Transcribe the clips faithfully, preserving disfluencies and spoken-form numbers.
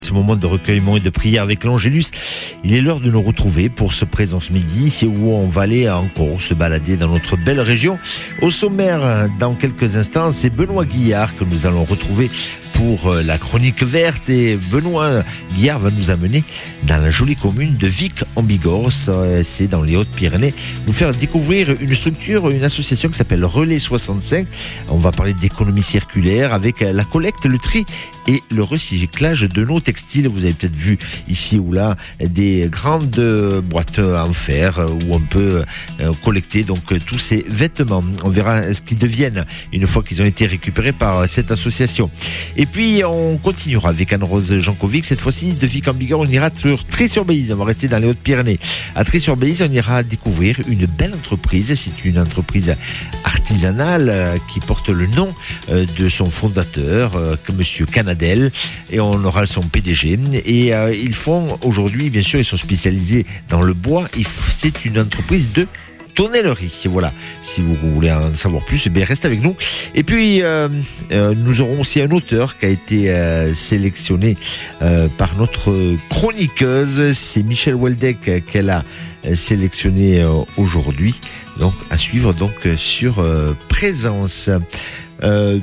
Ce moment de recueillement et de prière avec l'Angélus, il est l'heure de nous retrouver pour ce Présence Midi, où on va aller encore se balader dans notre belle région. Au sommaire, dans quelques instants, c'est Benoît Guillard que nous allons retrouver pour la chronique verte, et Benoît Guillard va nous amener dans la jolie commune de Vic en Bigorre, c'est dans les Hautes-Pyrénées, nous faire découvrir une structure, une association qui s'appelle Relais soixante-cinq. On va parler d'économie circulaire avec la collecte, le tri et le recyclage de nos textiles. Vous avez peut-être vu ici ou là des grandes boîtes en fer où on peut collecter donc tous ces vêtements. On verra ce qu'ils deviennent une fois qu'ils ont été récupérés par cette association. Et puis on continuera avec Anne-Rose Jankovic. Cette fois-ci de Vic en Bigorre, on ira sur Tré-sur-Bèze. On va rester dans les Hautes-Pyrénées. À Tré-sur-Bèze, on ira découvrir une belle entreprise. C'est une entreprise artisanale qui porte le nom de son fondateur, Monsieur Canadel, et on aura son P D G. Et euh, ils font aujourd'hui, bien sûr, ils sont spécialisés dans le bois. C'est une entreprise de tonnellerie. Voilà. Si vous voulez en savoir plus, eh bien, restez avec nous. Et puis, euh, euh, nous aurons aussi un auteur qui a été euh, sélectionné euh, par notre chroniqueuse. C'est Michel Weldeck qu'elle a sélectionné euh, aujourd'hui. Donc, à suivre donc sur euh, Présence. Euh,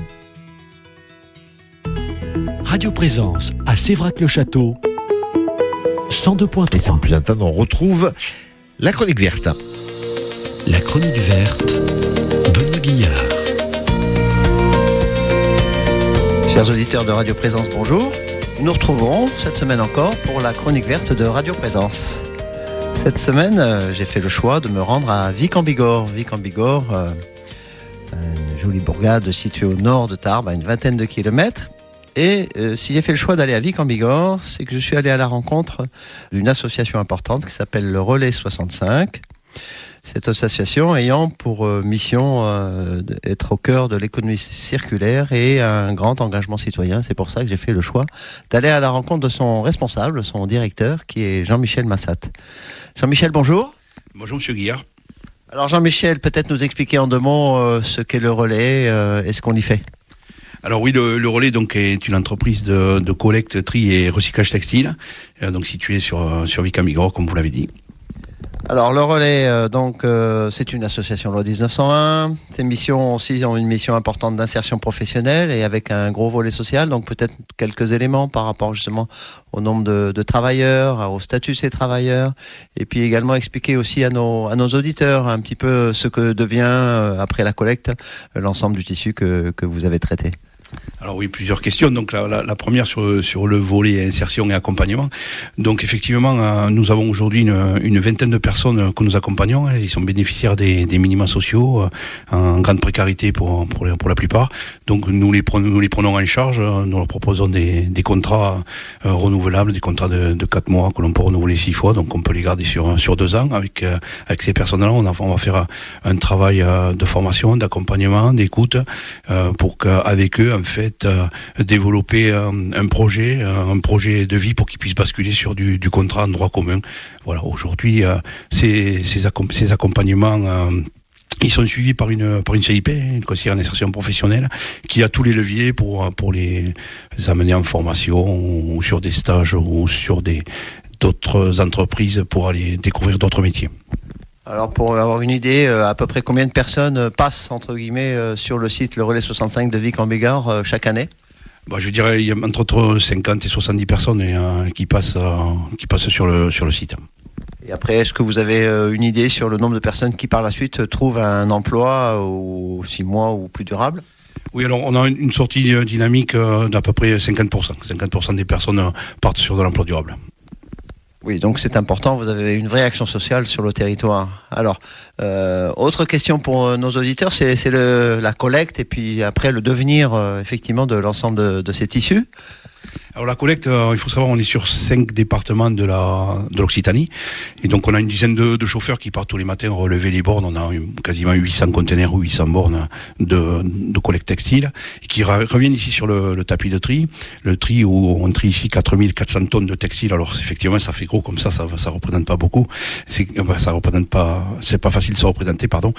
Radio Présence à Sévrac-le-Château, cent deux point trois. Et sans plus attendre, on retrouve la chronique verte. La chronique verte, Benoît Guillard. Chers auditeurs de Radio Présence, bonjour. Nous nous retrouverons cette semaine encore pour la chronique verte de Radio Présence. Cette semaine, euh, j'ai fait le choix de me rendre à Vic en Bigorre. Vic en Bigorre, euh, une jolie bourgade située au nord de Tarbes, à une vingtaine de kilomètres. Et euh, si j'ai fait le choix d'aller à Vic en Bigorre, c'est que je suis allé à la rencontre d'une association importante qui s'appelle le Relais soixante-cinq. Cette association ayant pour euh, mission euh, d'être au cœur de l'économie circulaire et un grand engagement citoyen. C'est pour ça que j'ai fait le choix d'aller à la rencontre de son responsable, son directeur, qui est Jean-Michel Massat. Jean-Michel, bonjour. Bonjour Monsieur Guillard. Alors Jean-Michel, peut-être nous expliquer en deux mots euh, ce qu'est le Relais euh, et ce qu'on y fait. Alors oui, le, le Relais donc est une entreprise de, de collecte, tri et recyclage textile, euh, donc située sur sur Vic en Bigorre, comme vous l'avez dit. Alors le Relais, euh, donc euh, c'est une association loi dix-neuf cent un. Ses missions aussi ont une mission importante d'insertion professionnelle et avec un gros volet social. Donc peut-être quelques éléments par rapport justement au nombre de, de travailleurs, au statut de ces travailleurs, et puis également expliquer aussi à nos à nos auditeurs un petit peu ce que devient euh, après la collecte l'ensemble du tissu que que vous avez traité. Alors oui, plusieurs questions. Donc la, la, la première sur sur le volet insertion et accompagnement. Donc effectivement, euh, nous avons aujourd'hui une, une vingtaine de personnes que nous accompagnons. Ils sont bénéficiaires des, des minima sociaux, euh, en grande précarité pour pour, les, pour la plupart. Donc nous les prenons nous les prenons en charge. Nous leur proposons des, des contrats euh, renouvelables, des contrats de, de quatre mois que l'on peut renouveler six fois. Donc on peut les garder sur sur deux ans. Avec euh, avec ces personnes-là, on, a, on va faire un, un travail euh, de formation, d'accompagnement, d'écoute, euh, pour qu'avec eux en fait euh, développer euh, un projet euh, un projet de vie pour qu'ils puissent basculer sur du, du contrat en droit commun. Voilà, aujourd'hui euh, ces, ces, accom- ces accompagnements euh, ils sont suivis par une par une C I P, une conseillère en insertion professionnelle, qui a tous les leviers pour pour les amener en formation ou sur des stages ou sur des d'autres entreprises pour aller découvrir d'autres métiers. Alors pour avoir une idée, à peu près combien de personnes passent entre guillemets sur le site le Relais soixante-cinq de Vic en Bigorre chaque année ? Bah, je dirais il y a entre cinquante et soixante-dix personnes euh, qui passent euh, qui passent sur le sur le site. Et après, est-ce que vous avez une idée sur le nombre de personnes qui par la suite trouvent un emploi ou six mois ou plus durable ? Oui, alors on a une sortie dynamique d'à peu près cinquante pour cent. cinquante pour cent des personnes partent sur de l'emploi durable. Oui, donc c'est important, vous avez une vraie action sociale sur le territoire. Alors, euh, autre question pour nos auditeurs, c'est, c'est le, la collecte et puis après le devenir euh, effectivement de l'ensemble de, de ces tissus. Alors la collecte, euh, il faut savoir, on est sur cinq départements de la de l'Occitanie, et donc on a une dizaine de, de chauffeurs qui partent tous les matins relever les bornes. On a une, quasiment huit cents containers ou huit cents bornes de, de collecte textile, et qui ra- reviennent ici sur le, le tapis de tri. Le tri où on trie ici quatre mille quatre cents tonnes de textile. Alors effectivement, ça fait gros comme ça, ça ça représente pas beaucoup. C'est ça représente pas, c'est pas facile de se représenter, pardon.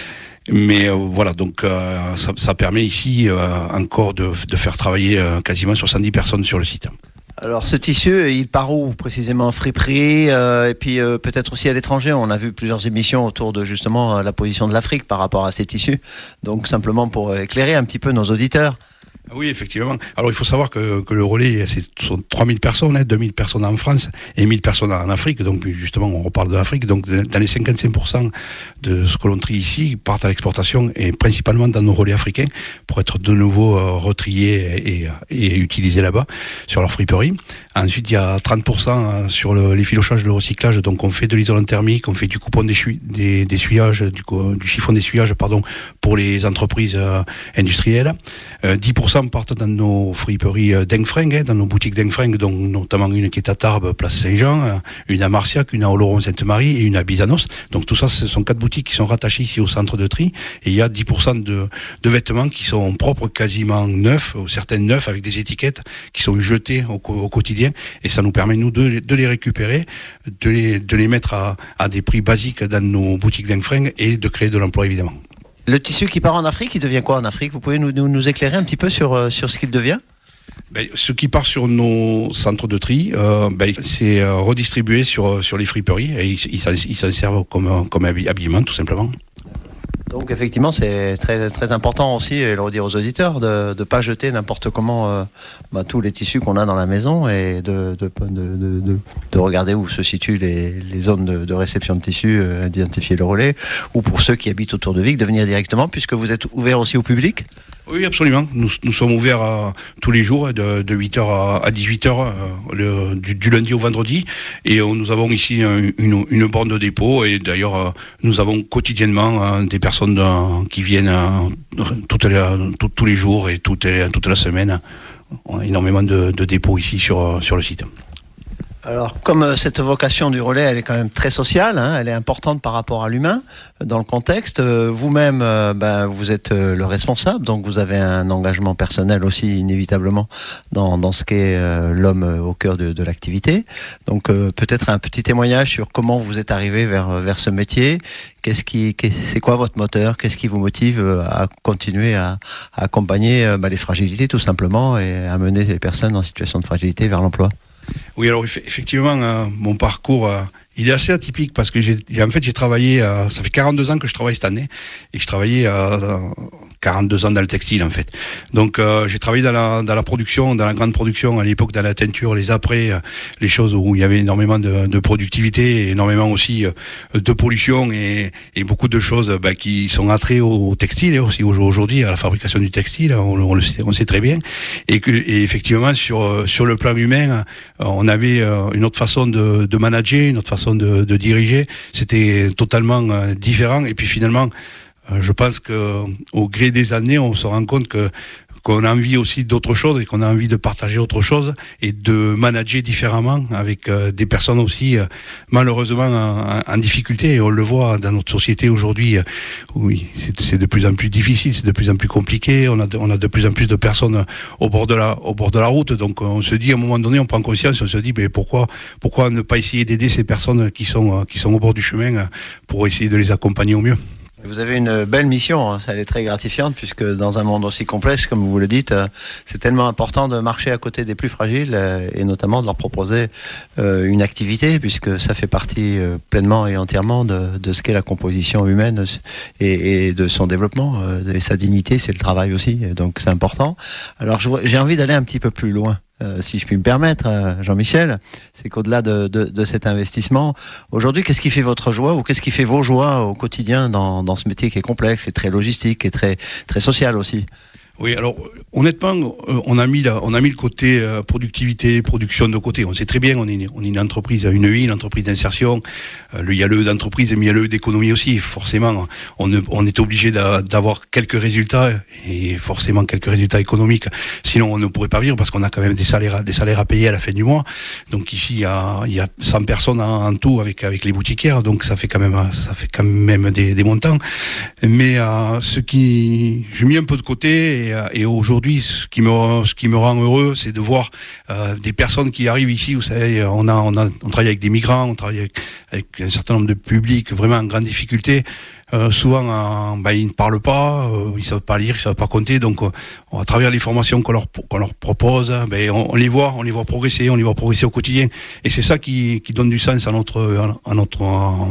Mais euh, voilà, donc euh, ça, ça permet ici euh, encore de, de faire travailler euh, quasiment soixante-dix personnes sur le site. Alors ce tissu, il part où précisément? Friperie, euh, et puis euh, peut-être aussi à l'étranger. On a vu plusieurs émissions autour de justement la position de l'Afrique par rapport à ces tissus. Donc simplement pour éclairer un petit peu nos auditeurs. Oui, effectivement. Alors, il faut savoir que, que le relais, c'est sont trois mille personnes, hein, deux mille personnes en France et mille personnes en Afrique. Donc, justement, on reparle de l'Afrique. Donc, dans les cinquante-cinq pour cent de ce que l'on trie ici, partent à l'exportation et principalement dans nos relais africains pour être de nouveau euh, retriés et, et utilisés là-bas sur leur friperie. Ensuite, il y a trente pour cent sur le, les filochages de recyclage. Donc, on fait de l'isolant thermique, on fait du coupon d'essuyage, du, du chiffon d'essuyage, pardon, pour les entreprises euh, industrielles. Euh, dix pour cent partent dans nos friperies Dengfreng, hein, dans nos boutiques Dengfreng, dont notamment une qui est à Tarbes, place Saint-Jean, une à Marciac, une à Oloron-Sainte-Marie et une à Bizanos. Donc tout ça, ce sont quatre boutiques qui sont rattachées ici au centre de tri. Et il y a dix pour cent de, de vêtements qui sont propres, quasiment neufs, ou certains neufs avec des étiquettes, qui sont jetés au, au quotidien. Et ça nous permet, nous, de, de les récupérer, de les, de les mettre à, à des prix basiques dans nos boutiques Dengfreng et de créer de l'emploi, évidemment. Le tissu qui part en Afrique, il devient quoi en Afrique? Vous pouvez nous, nous, nous éclairer un petit peu sur, euh, sur ce qu'il devient? Ben, ce qui part sur nos centres de tri, euh, ben, c'est euh, redistribué sur, sur les friperies et ils, ils, s'en, ils s'en servent comme, comme habillement, tout simplement. Donc effectivement, c'est très, très important aussi, et le redire aux auditeurs, de ne pas jeter n'importe comment euh, bah, tous les tissus qu'on a dans la maison et de, de, de, de, de, de regarder où se situent les, les zones de, de réception de tissus, euh, d'identifier le relais, ou pour ceux qui habitent autour de Vic, de venir directement, puisque vous êtes ouvert aussi au public. Oui, absolument. Nous, nous sommes ouverts euh, tous les jours de, de huit heures à, à dix-huit heures, euh, le, du, du lundi au vendredi. Et euh, nous avons ici euh, une, une borne de dépôt. Et d'ailleurs, euh, nous avons quotidiennement euh, des personnes euh, qui viennent euh, toutes les, tout, tous les jours et toute, les, toute la semaine. On a énormément de, de dépôts ici sur, sur le site. Alors, comme cette vocation du relais, elle est quand même très sociale, hein, elle est importante par rapport à l'humain, dans le contexte. Vous-même, euh, ben, vous êtes le responsable, donc vous avez un engagement personnel aussi, inévitablement, dans, dans ce qu'est euh, l'homme au cœur de, de l'activité. Donc, euh, peut-être un petit témoignage sur comment vous êtes arrivé vers, vers ce métier. Qu'est-ce qui, c'est quoi votre moteur? Qu'est-ce qui vous motive à continuer à, à accompagner euh, ben, les fragilités, tout simplement, et à mener les personnes en situation de fragilité vers l'emploi? Oui, alors effectivement, euh, mon parcours, euh, il est assez atypique parce que j'ai, en fait, j'ai travaillé, euh, ça fait quarante-deux ans que je travaille cette année, et je travaillais euh, quarante-deux ans dans le textile, en fait. Donc, euh, j'ai travaillé dans la, dans la production, dans la grande production, à l'époque, dans la teinture, les après, euh, les choses où il y avait énormément de, de productivité, énormément aussi euh, de pollution et, et beaucoup de choses bah, qui sont attrées au, au textile, et aussi aujourd'hui à la fabrication du textile, on, on le sait, on sait très bien. Et que, et effectivement, sur, sur le plan humain, on avait euh, une autre façon de, de manager, une autre façon de, de diriger. C'était totalement euh, différent. Et puis finalement, euh, je pense que au gré des années, on se rend compte que qu'on a envie aussi d'autre chose et qu'on a envie de partager autre chose et de manager différemment avec euh, des personnes aussi euh, malheureusement en, en difficulté. Et on le voit dans notre société aujourd'hui. Euh, oui, c'est, c'est de plus en plus difficile, c'est de plus en plus compliqué. On a de, on a de plus en plus de personnes au bord de la au bord de la route. Donc on se dit à un moment donné, on prend conscience, on se dit mais pourquoi pourquoi ne pas essayer d'aider ces personnes qui sont euh, qui sont au bord du chemin euh, pour essayer de les accompagner au mieux. Vous avez une belle mission, hein. Elle est très gratifiante puisque dans un monde aussi complexe, comme vous le dites, c'est tellement important de marcher à côté des plus fragiles et notamment de leur proposer une activité puisque ça fait partie pleinement et entièrement de, de ce qu'est la composition humaine et, et de son développement. Et sa dignité, c'est le travail aussi, donc c'est important. Alors j'ai envie d'aller un petit peu plus loin. Euh, si je puis me permettre, euh, Jean-Michel, c'est qu'au-delà de, de, de cet investissement, aujourd'hui, qu'est-ce qui fait votre joie ou qu'est-ce qui fait vos joies au quotidien dans, dans ce métier qui est complexe, qui est très logistique, qui est très, très social aussi? Oui, alors honnêtement, euh, on a mis la, on a mis le côté euh, productivité, production de côté. On sait très bien, on est, on est une entreprise, une E I, une entreprise d'insertion. Euh, il y a le E d'entreprise, mais il y a le E d'économie aussi. Forcément, on, ne, on est obligé d'a, d'avoir quelques résultats et forcément quelques résultats économiques. Sinon, on ne pourrait pas vivre parce qu'on a quand même des salaires, des salaires à payer à la fin du mois. Donc ici, il y a, il y a cent personnes en, en tout avec avec les boutiquières. Donc ça fait quand même, ça fait quand même des, des montants. Mais euh, ce qui, j'ai mis un peu de côté. Et, et aujourd'hui, ce qui me ce qui me rend heureux, c'est de voir euh, des personnes qui arrivent ici. Vous savez, on a on a on travaille avec des migrants, on travaille avec, avec un certain nombre de publics vraiment en grande difficulté. euh, souvent euh, ben, ils ne parlent pas, euh, ils savent pas lire, ils savent pas compter, donc euh, à travers les formations qu'on leur qu'on leur propose, ben on, on les voit, on les voit progresser, on les voit progresser au quotidien, et c'est ça qui qui donne du sens à notre à notre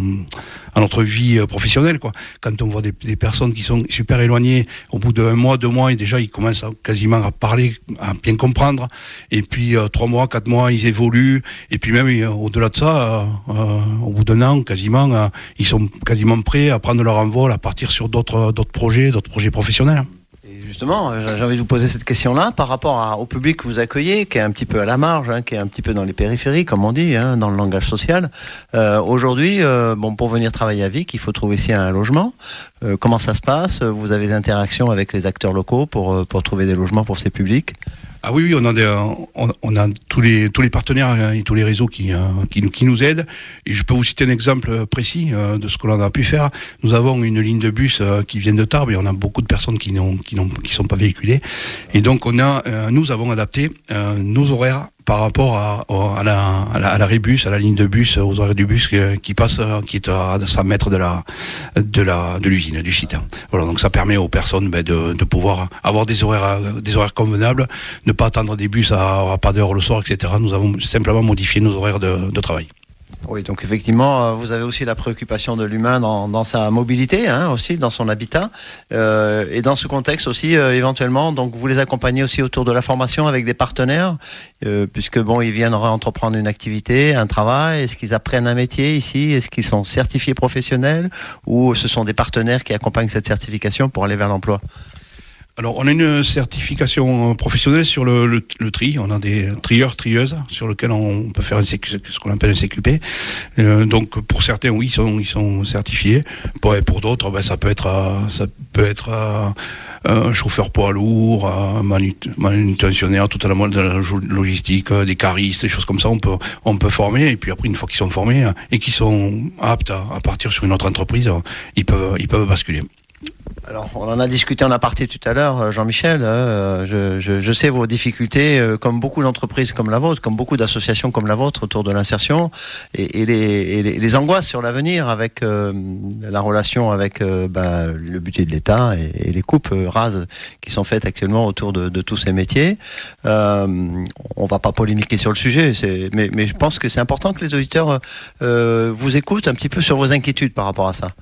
à notre vie professionnelle, quoi. Quand on voit des, des personnes qui sont super éloignées, au bout d'un mois, deux mois, et déjà ils commencent à, quasiment à parler, à bien comprendre, et puis euh, trois mois, quatre mois, ils évoluent, et puis même euh, au-delà de ça, euh, euh, au bout d'un an, quasiment, euh, ils sont quasiment prêts à prendre leur envol, à partir sur d'autres d'autres projets, d'autres projets professionnels. Et justement, j'ai envie de vous poser cette question-là par rapport à, au public que vous accueillez, qui est un petit peu à la marge, hein, qui est un petit peu dans les périphéries, comme on dit, hein, dans le langage social. Euh, aujourd'hui, euh, bon, pour venir travailler à Vic, il faut trouver ici un logement. Euh, comment ça se passe ? Vous avez des interactions avec les acteurs locaux pour, pour trouver des logements pour ces publics ? Ah oui, oui, on a des, on, on a tous les tous les partenaires et tous les réseaux qui qui nous qui nous aident. Et je peux vous citer un exemple précis euh, de ce que l'on a pu faire. Nous avons une ligne de bus euh, qui vient de Tarbes et on a beaucoup de personnes qui n'ont qui n'ont qui sont pas véhiculées. Et donc on a euh, nous avons adapté euh, nos horaires par rapport à, à, la, à, la, à la rébus, à la ligne de bus, aux horaires du bus qui, qui passe, qui est à cent mètres de la, de la, de l'usine, du site. Voilà, donc ça permet aux personnes ben, de, de pouvoir avoir des horaires, des horaires convenables, ne pas attendre des bus à, à pas d'heure le soir, et cetera. Nous avons simplement modifié nos horaires de, de travail. Oui, donc effectivement, vous avez aussi la préoccupation de l'humain dans, dans sa mobilité, hein, aussi dans son habitat, euh, et dans ce contexte aussi, euh, éventuellement, donc vous les accompagnez aussi autour de la formation avec des partenaires, euh, puisque bon, ils viennent entreprendre une activité, un travail. Est-ce qu'ils apprennent un métier ici ? Est-ce qu'ils sont certifiés professionnels, ou ce sont des partenaires qui accompagnent cette certification pour aller vers l'emploi ? Alors, on a une certification professionnelle sur le, le, le tri. On a des trieurs, trieuses sur lesquels on peut faire un C Q, ce qu'on appelle un C Q P. Euh, donc, pour certains, oui, ils sont, ils sont certifiés. Pour, pour d'autres, ben, ça peut être, ça peut être un chauffeur poids lourd, un manutentionnaire, tout à la mode de la logistique, des caristes, des choses comme ça. On peut, on peut former. Et puis après, une fois qu'ils sont formés et qu'ils sont aptes à, à partir sur une autre entreprise, ils peuvent, ils peuvent basculer. Alors, on en a discuté en aparté tout à l'heure, Jean-Michel. Euh, je, je, je sais vos difficultés, euh, comme beaucoup d'entreprises comme la vôtre, comme beaucoup d'associations comme la vôtre autour de l'insertion, et, et, les, et les, les angoisses sur l'avenir avec euh, la relation avec euh, bah, le budget de l'État et, et les coupes euh, rases qui sont faites actuellement autour de, de tous ces métiers. Euh, on va pas polémiquer sur le sujet, c'est, mais, mais je pense que c'est important que les auditeurs euh, vous écoutent un petit peu sur vos inquiétudes par rapport à ça.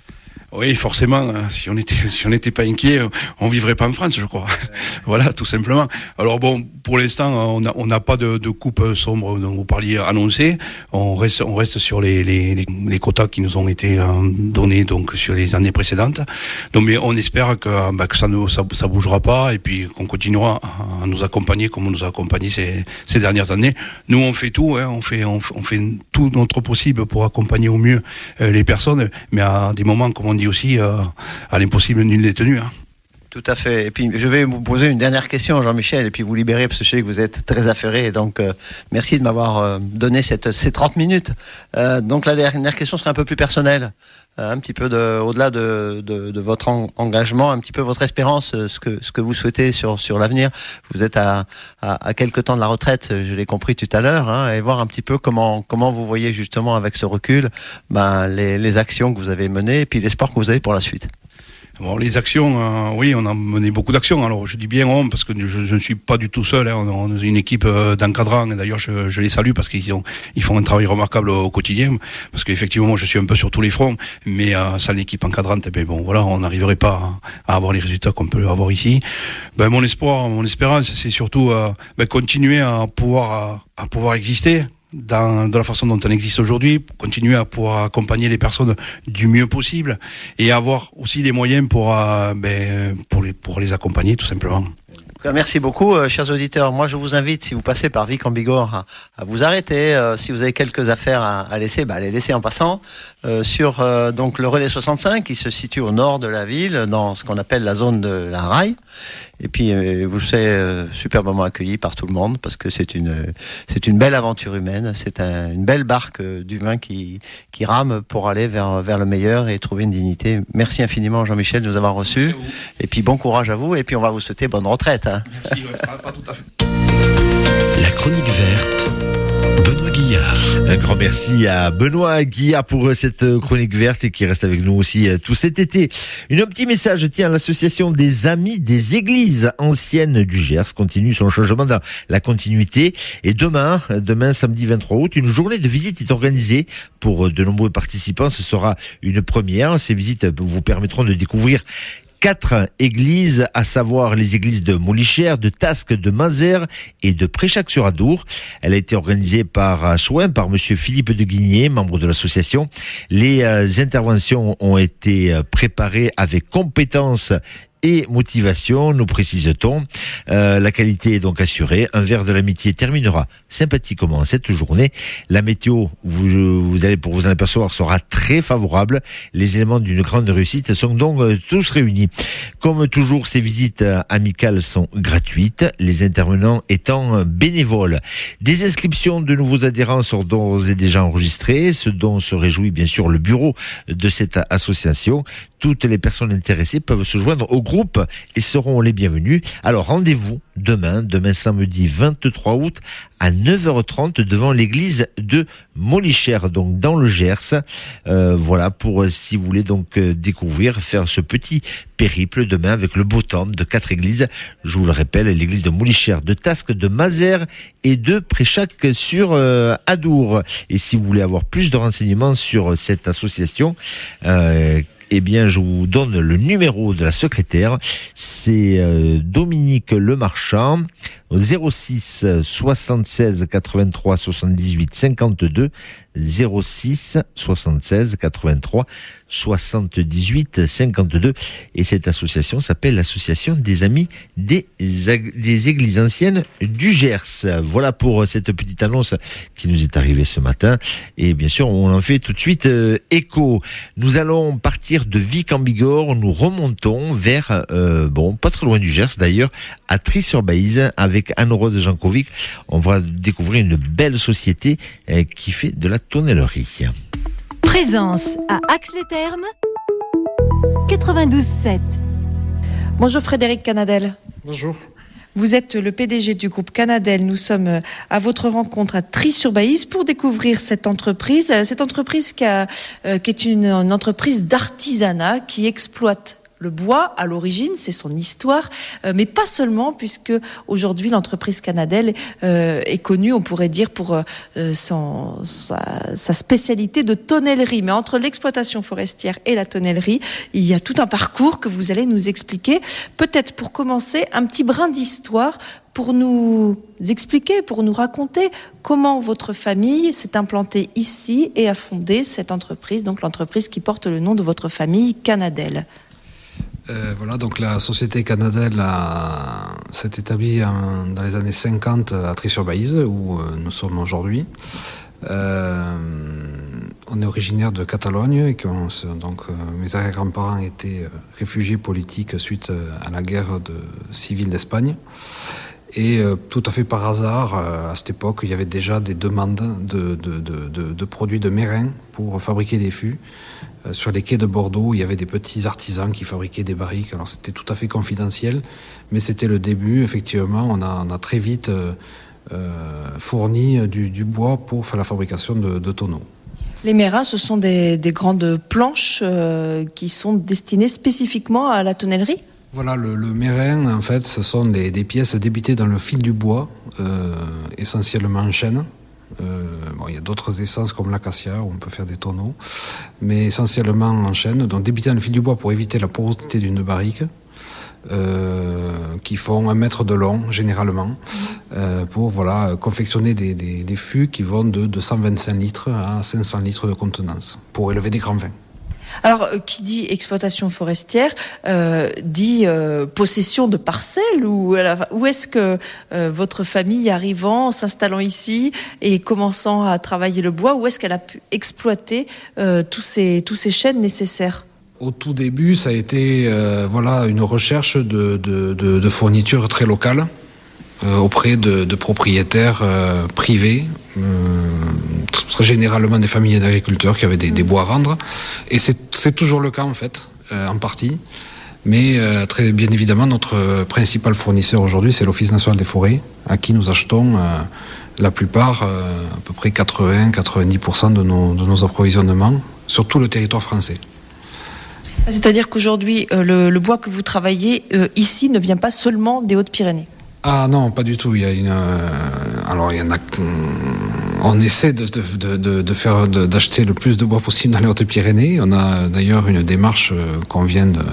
Oui, forcément, si on était, si on n'était pas inquiet, on vivrait pas en France, je crois. Ouais. Voilà, tout simplement. Alors bon, pour l'instant, on n'a on n'a pas de, de coupe sombre dont vous parliez annoncée. On reste, on reste sur les, les, les, les quotas qui nous ont été donnés donc sur les années précédentes. Donc, mais on espère que, bah, que ça ne, ça, ça bougera pas et puis qu'on continuera à nous accompagner comme on nous a accompagnés ces, ces dernières années. Nous, on fait tout, hein, on fait, on, on fait tout notre possible pour accompagner au mieux euh, les personnes, mais à des moments, comme on dit aussi, euh, à l'impossible nul n'est tenu. Hein. Tout à fait. Et puis, je vais vous poser une dernière question, Jean-Michel, et puis vous libérer, parce que je sais que vous êtes très affairé. Donc, euh, merci de m'avoir euh, donné cette, ces trente minutes. Euh, donc, la dernière question serait un peu plus personnelle. Euh, un petit peu de, au-delà de, de, de votre en, engagement, un petit peu votre espérance, ce que, ce que vous souhaitez sur, sur l'avenir. Vous êtes à, à, à quelques temps de la retraite, je l'ai compris tout à l'heure, hein, et voir un petit peu comment, comment vous voyez justement avec ce recul ben, les, les actions que vous avez menées et puis l'espoir que vous avez pour la suite. Bon, les actions, euh, oui, on a mené beaucoup d'actions. Alors, je dis bien on, parce que je, je ne suis pas du tout seul. Hein. On, on a une équipe euh, d'encadrants. Et d'ailleurs, je, je les salue parce qu'ils ont, ils font un travail remarquable au, au quotidien. Parce qu'effectivement, moi, je suis un peu sur tous les fronts. Mais euh, sans l'équipe encadrante, eh bien, bon, voilà, on n'arriverait pas à, à avoir les résultats qu'on peut avoir ici. Ben, mon espoir, mon espérance, c'est surtout euh, ben, continuer à pouvoir, à, à pouvoir exister. Dans, de la façon dont on existe aujourd'hui, continuer à pouvoir accompagner les personnes du mieux possible et avoir aussi les moyens pour, euh, ben, pour, les, pour les accompagner tout simplement. Merci beaucoup, euh, chers auditeurs. Moi, je vous invite, si vous passez par Vic en Bigorre, à, à vous arrêter. Euh, si vous avez quelques affaires à, à laisser, bah, les laisser en passant. Euh, sur euh, donc le relais soixante-cinq, qui se situe au nord de la ville, dans ce qu'on appelle la zone de la Raille. Et puis, euh, vous serez euh, superbement accueillis par tout le monde, parce que c'est une, c'est une belle aventure humaine. C'est un, une belle barque d'humains qui, qui rame pour aller vers, vers le meilleur et trouver une dignité. Merci infiniment, Jean-Michel, de nous avoir reçus. Et puis, bon courage à vous. Et puis, on va vous souhaiter bonne retraite. Hein. Merci, ouais, pas, pas tout à fait. La chronique verte, Benoît Guillaume. Guillard. Un grand merci à Benoît Guillard pour cette chronique verte et qui reste avec nous aussi tout cet été. Un petit message, tiens, l'association des Amis des Églises anciennes du Gers continue son changement dans la continuité. Et demain, demain samedi vingt-trois août, une journée de visite est organisée pour de nombreux participants. Ce sera une première. Ces visites vous permettront de découvrir quatre églises, à savoir les églises de Molichère, de Tasques, de Mazères et de Préchac-sur-Adour. Elle a été organisée par soin par monsieur Philippe de Guigné, membre de l'association. Les euh, interventions ont été préparées avec compétence et motivation, nous précise-t-on. Euh, la qualité est donc assurée. Un verre de l'amitié terminera sympathiquement cette journée. La météo, vous, vous allez pour vous en apercevoir, sera très favorable. Les éléments d'une grande réussite sont donc euh, tous réunis. Comme toujours, ces visites euh, amicales sont gratuites, les intervenants étant euh, bénévoles. Des inscriptions de nouveaux adhérents sont d'ores et déjà enregistrées, ce dont se réjouit bien sûr le bureau de cette association. Toutes les personnes intéressées peuvent se joindre au groupe et seront les bienvenus. Alors rendez-vous demain, demain samedi vingt-trois août à neuf heures trente devant l'église de Molichère, donc dans le Gers. Euh, voilà pour euh, si vous voulez donc euh, découvrir, faire ce petit périple demain avec le beau temps de quatre églises. Je vous le rappelle, l'église de Molichère, de Tasques, de Mazères et de Préchac-sur-Adour. Et si vous voulez avoir plus de renseignements sur cette association, euh, eh bien, je vous donne le numéro de la secrétaire. C'est euh, Dominique Lemarchand, au zéro six soixante-seize quatre-vingt-trois soixante-dix-huit cinquante-deux, zéro six soixante-seize quatre-vingt-trois soixante-dix-huit cinquante-deux. Et cette association s'appelle l'Association des Amis des, des Églises anciennes du Gers. Voilà pour cette petite annonce qui nous est arrivée ce matin. Et bien sûr, on en fait tout de suite euh, écho. Nous allons partir de Vic en Bigorre. Nous remontons vers, euh, bon, pas très loin du Gers d'ailleurs, à Trie-sur-Baïse avec Anne-Rose Jankovic. On va découvrir une belle société euh, qui fait de la tonnellerie. Présence à Ax-les-Thermes, quatre-vingt-douze sept. Bonjour Frédéric Canadel. Bonjour. Vous êtes le P D G du groupe Canadel. Nous sommes à votre rencontre à Trie-sur-Baïse pour découvrir cette entreprise. Cette entreprise qui, a, euh, qui est une, une entreprise d'artisanat qui exploite le bois à l'origine, c'est son histoire, euh, mais pas seulement, puisque aujourd'hui l'entreprise Canadel euh, est connue, on pourrait dire, pour euh, son, sa, sa spécialité de tonnellerie. Mais entre l'exploitation forestière et la tonnellerie, il y a tout un parcours que vous allez nous expliquer. Peut-être pour commencer, un petit brin d'histoire pour nous expliquer, pour nous raconter comment votre famille s'est implantée ici et a fondé cette entreprise, donc l'entreprise qui porte le nom de votre famille, Canadel. Euh, voilà, donc la société Canadel a, s'est établie en, dans les années cinquante à Trie-sur-Baïse, où euh, nous sommes aujourd'hui. Euh, on est originaire de Catalogne, et qu'on, donc euh, mes arrière-grands-parents étaient euh, réfugiés politiques suite euh, à la guerre de, civile d'Espagne. Et euh, tout à fait par hasard, euh, à cette époque, il y avait déjà des demandes de, de, de, de, de produits de merrain pour fabriquer des fûts. Euh, sur les quais de Bordeaux, il y avait des petits artisans qui fabriquaient des barriques. Alors c'était tout à fait confidentiel, mais c'était le début. Effectivement, on a, on a très vite euh, euh, fourni du, du bois pour faire la fabrication de, de tonneaux. Les mérins, ce sont des, des grandes planches euh, qui sont destinées spécifiquement à la tonnellerie ? Voilà, le, le merrain, en fait, ce sont des, des pièces débitées dans le fil du bois, euh, essentiellement en chêne. Euh, bon, il y a d'autres essences comme l'acacia où on peut faire des tonneaux, mais essentiellement en chêne, donc débitées dans le fil du bois pour éviter la porosité d'une barrique, euh, qui font un mètre de long généralement, euh, pour voilà confectionner des, des, des fûts qui vont de deux cent vingt-cinq litres à cinq cents litres de contenance pour élever des grands vins. Alors, qui dit exploitation forestière, euh, dit euh, possession de parcelles, ou où est-ce que euh, votre famille, arrivant, s'installant ici et commençant à travailler le bois, où est-ce qu'elle a pu exploiter euh, tous ces, tous ces chênes nécessaires ? Au tout début, ça a été euh, voilà, une recherche de, de, de, de fournitures très locales euh, auprès de, de propriétaires euh, privés, euh, très généralement des familles d'agriculteurs qui avaient des, des bois à vendre. Et c'est, c'est toujours le cas en fait, euh, en partie. Mais euh, très bien évidemment, notre principal fournisseur aujourd'hui, c'est l'Office national des forêts, à qui nous achetons euh, la plupart, euh, à peu près quatre-vingts à quatre-vingt-dix pour cent de nos, de nos approvisionnements sur tout le territoire français. C'est-à-dire qu'aujourd'hui, euh, le, le bois que vous travaillez euh, ici ne vient pas seulement des Hautes-Pyrénées? Ah non, pas du tout. Il y a une, euh, alors il y en a. On essaie de, de, de, de faire, de, d'acheter le plus de bois possible dans les Hautes-Pyrénées. On a d'ailleurs une démarche euh, qu'on vient de,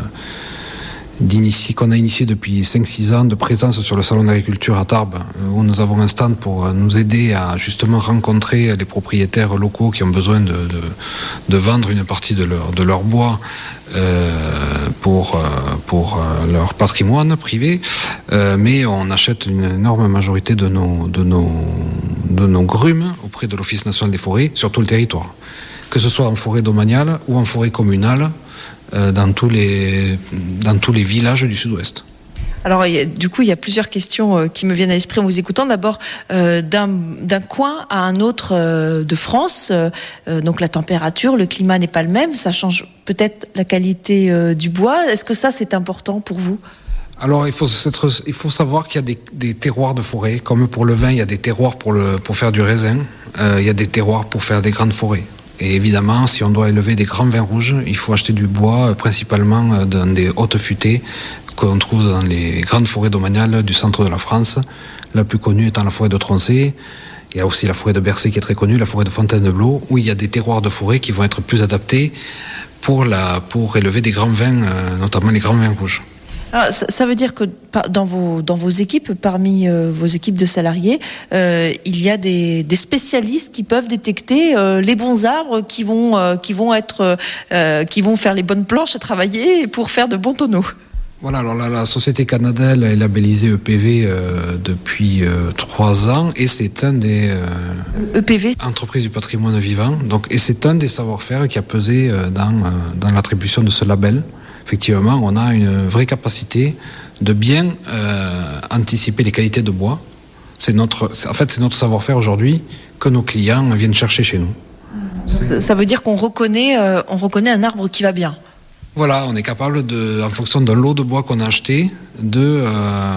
d'initier, qu'on a initiée depuis cinq six ans de présence sur le salon d'agriculture à Tarbes, où nous avons un stand pour nous aider à justement rencontrer les propriétaires locaux qui ont besoin de, de, de vendre une partie de leur, de leur bois euh, pour, pour leur patrimoine privé. Euh, mais on achète une énorme majorité de nos, de nos, de nos grumes auprès de l'Office national des forêts sur tout le territoire, que ce soit en forêt domaniale ou en forêt communale, euh, dans tous les, dans tous les villages du sud-ouest. Alors, il y a, du coup, il y a plusieurs questions euh, qui me viennent à l'esprit en vous écoutant. D'abord, euh, d'un, d'un coin à un autre euh, de France, euh, donc la température, le climat n'est pas le même. Ça change peut-être la qualité euh, du bois. Est-ce que ça, c'est important pour vous ? Alors, il faut, il faut savoir qu'il y a des, des terroirs de forêt. Comme pour le vin, il y a des terroirs pour, le, pour faire du raisin. Euh, il y a des terroirs pour faire des grandes forêts. Et évidemment, si on doit élever des grands vins rouges, il faut acheter du bois, principalement dans des hautes futaies qu'on trouve dans les grandes forêts domaniales du centre de la France. La plus connue étant la forêt de Troncé. Il y a aussi la forêt de Bercé qui est très connue, la forêt de Fontainebleau, où il y a des terroirs de forêt qui vont être plus adaptés pour, la, pour élever des grands vins, notamment les grands vins rouges. Alors, ça, ça veut dire que dans vos, dans vos équipes, parmi euh, vos équipes de salariés, euh, il y a des, des spécialistes qui peuvent détecter euh, les bons arbres qui vont, euh, qui vont être, euh, qui vont faire les bonnes planches à travailler pour faire de bons tonneaux. Voilà, alors la, la société Canadel est labellisée E P V euh, depuis euh, trois ans et c'est un des euh, E P V, entreprises du patrimoine vivant. Donc, et c'est un des savoir-faire qui a pesé euh, dans, euh, dans l'attribution de ce label. Effectivement, on a une vraie capacité de bien euh, anticiper les qualités de bois. C'est notre, c'est, en fait, c'est notre savoir-faire aujourd'hui que nos clients viennent chercher chez nous. Ça, ça veut dire qu'on reconnaît, euh, on reconnaît un arbre qui va bien. Voilà, on est capable, de, en fonction de lot de bois qu'on a acheté, de, euh,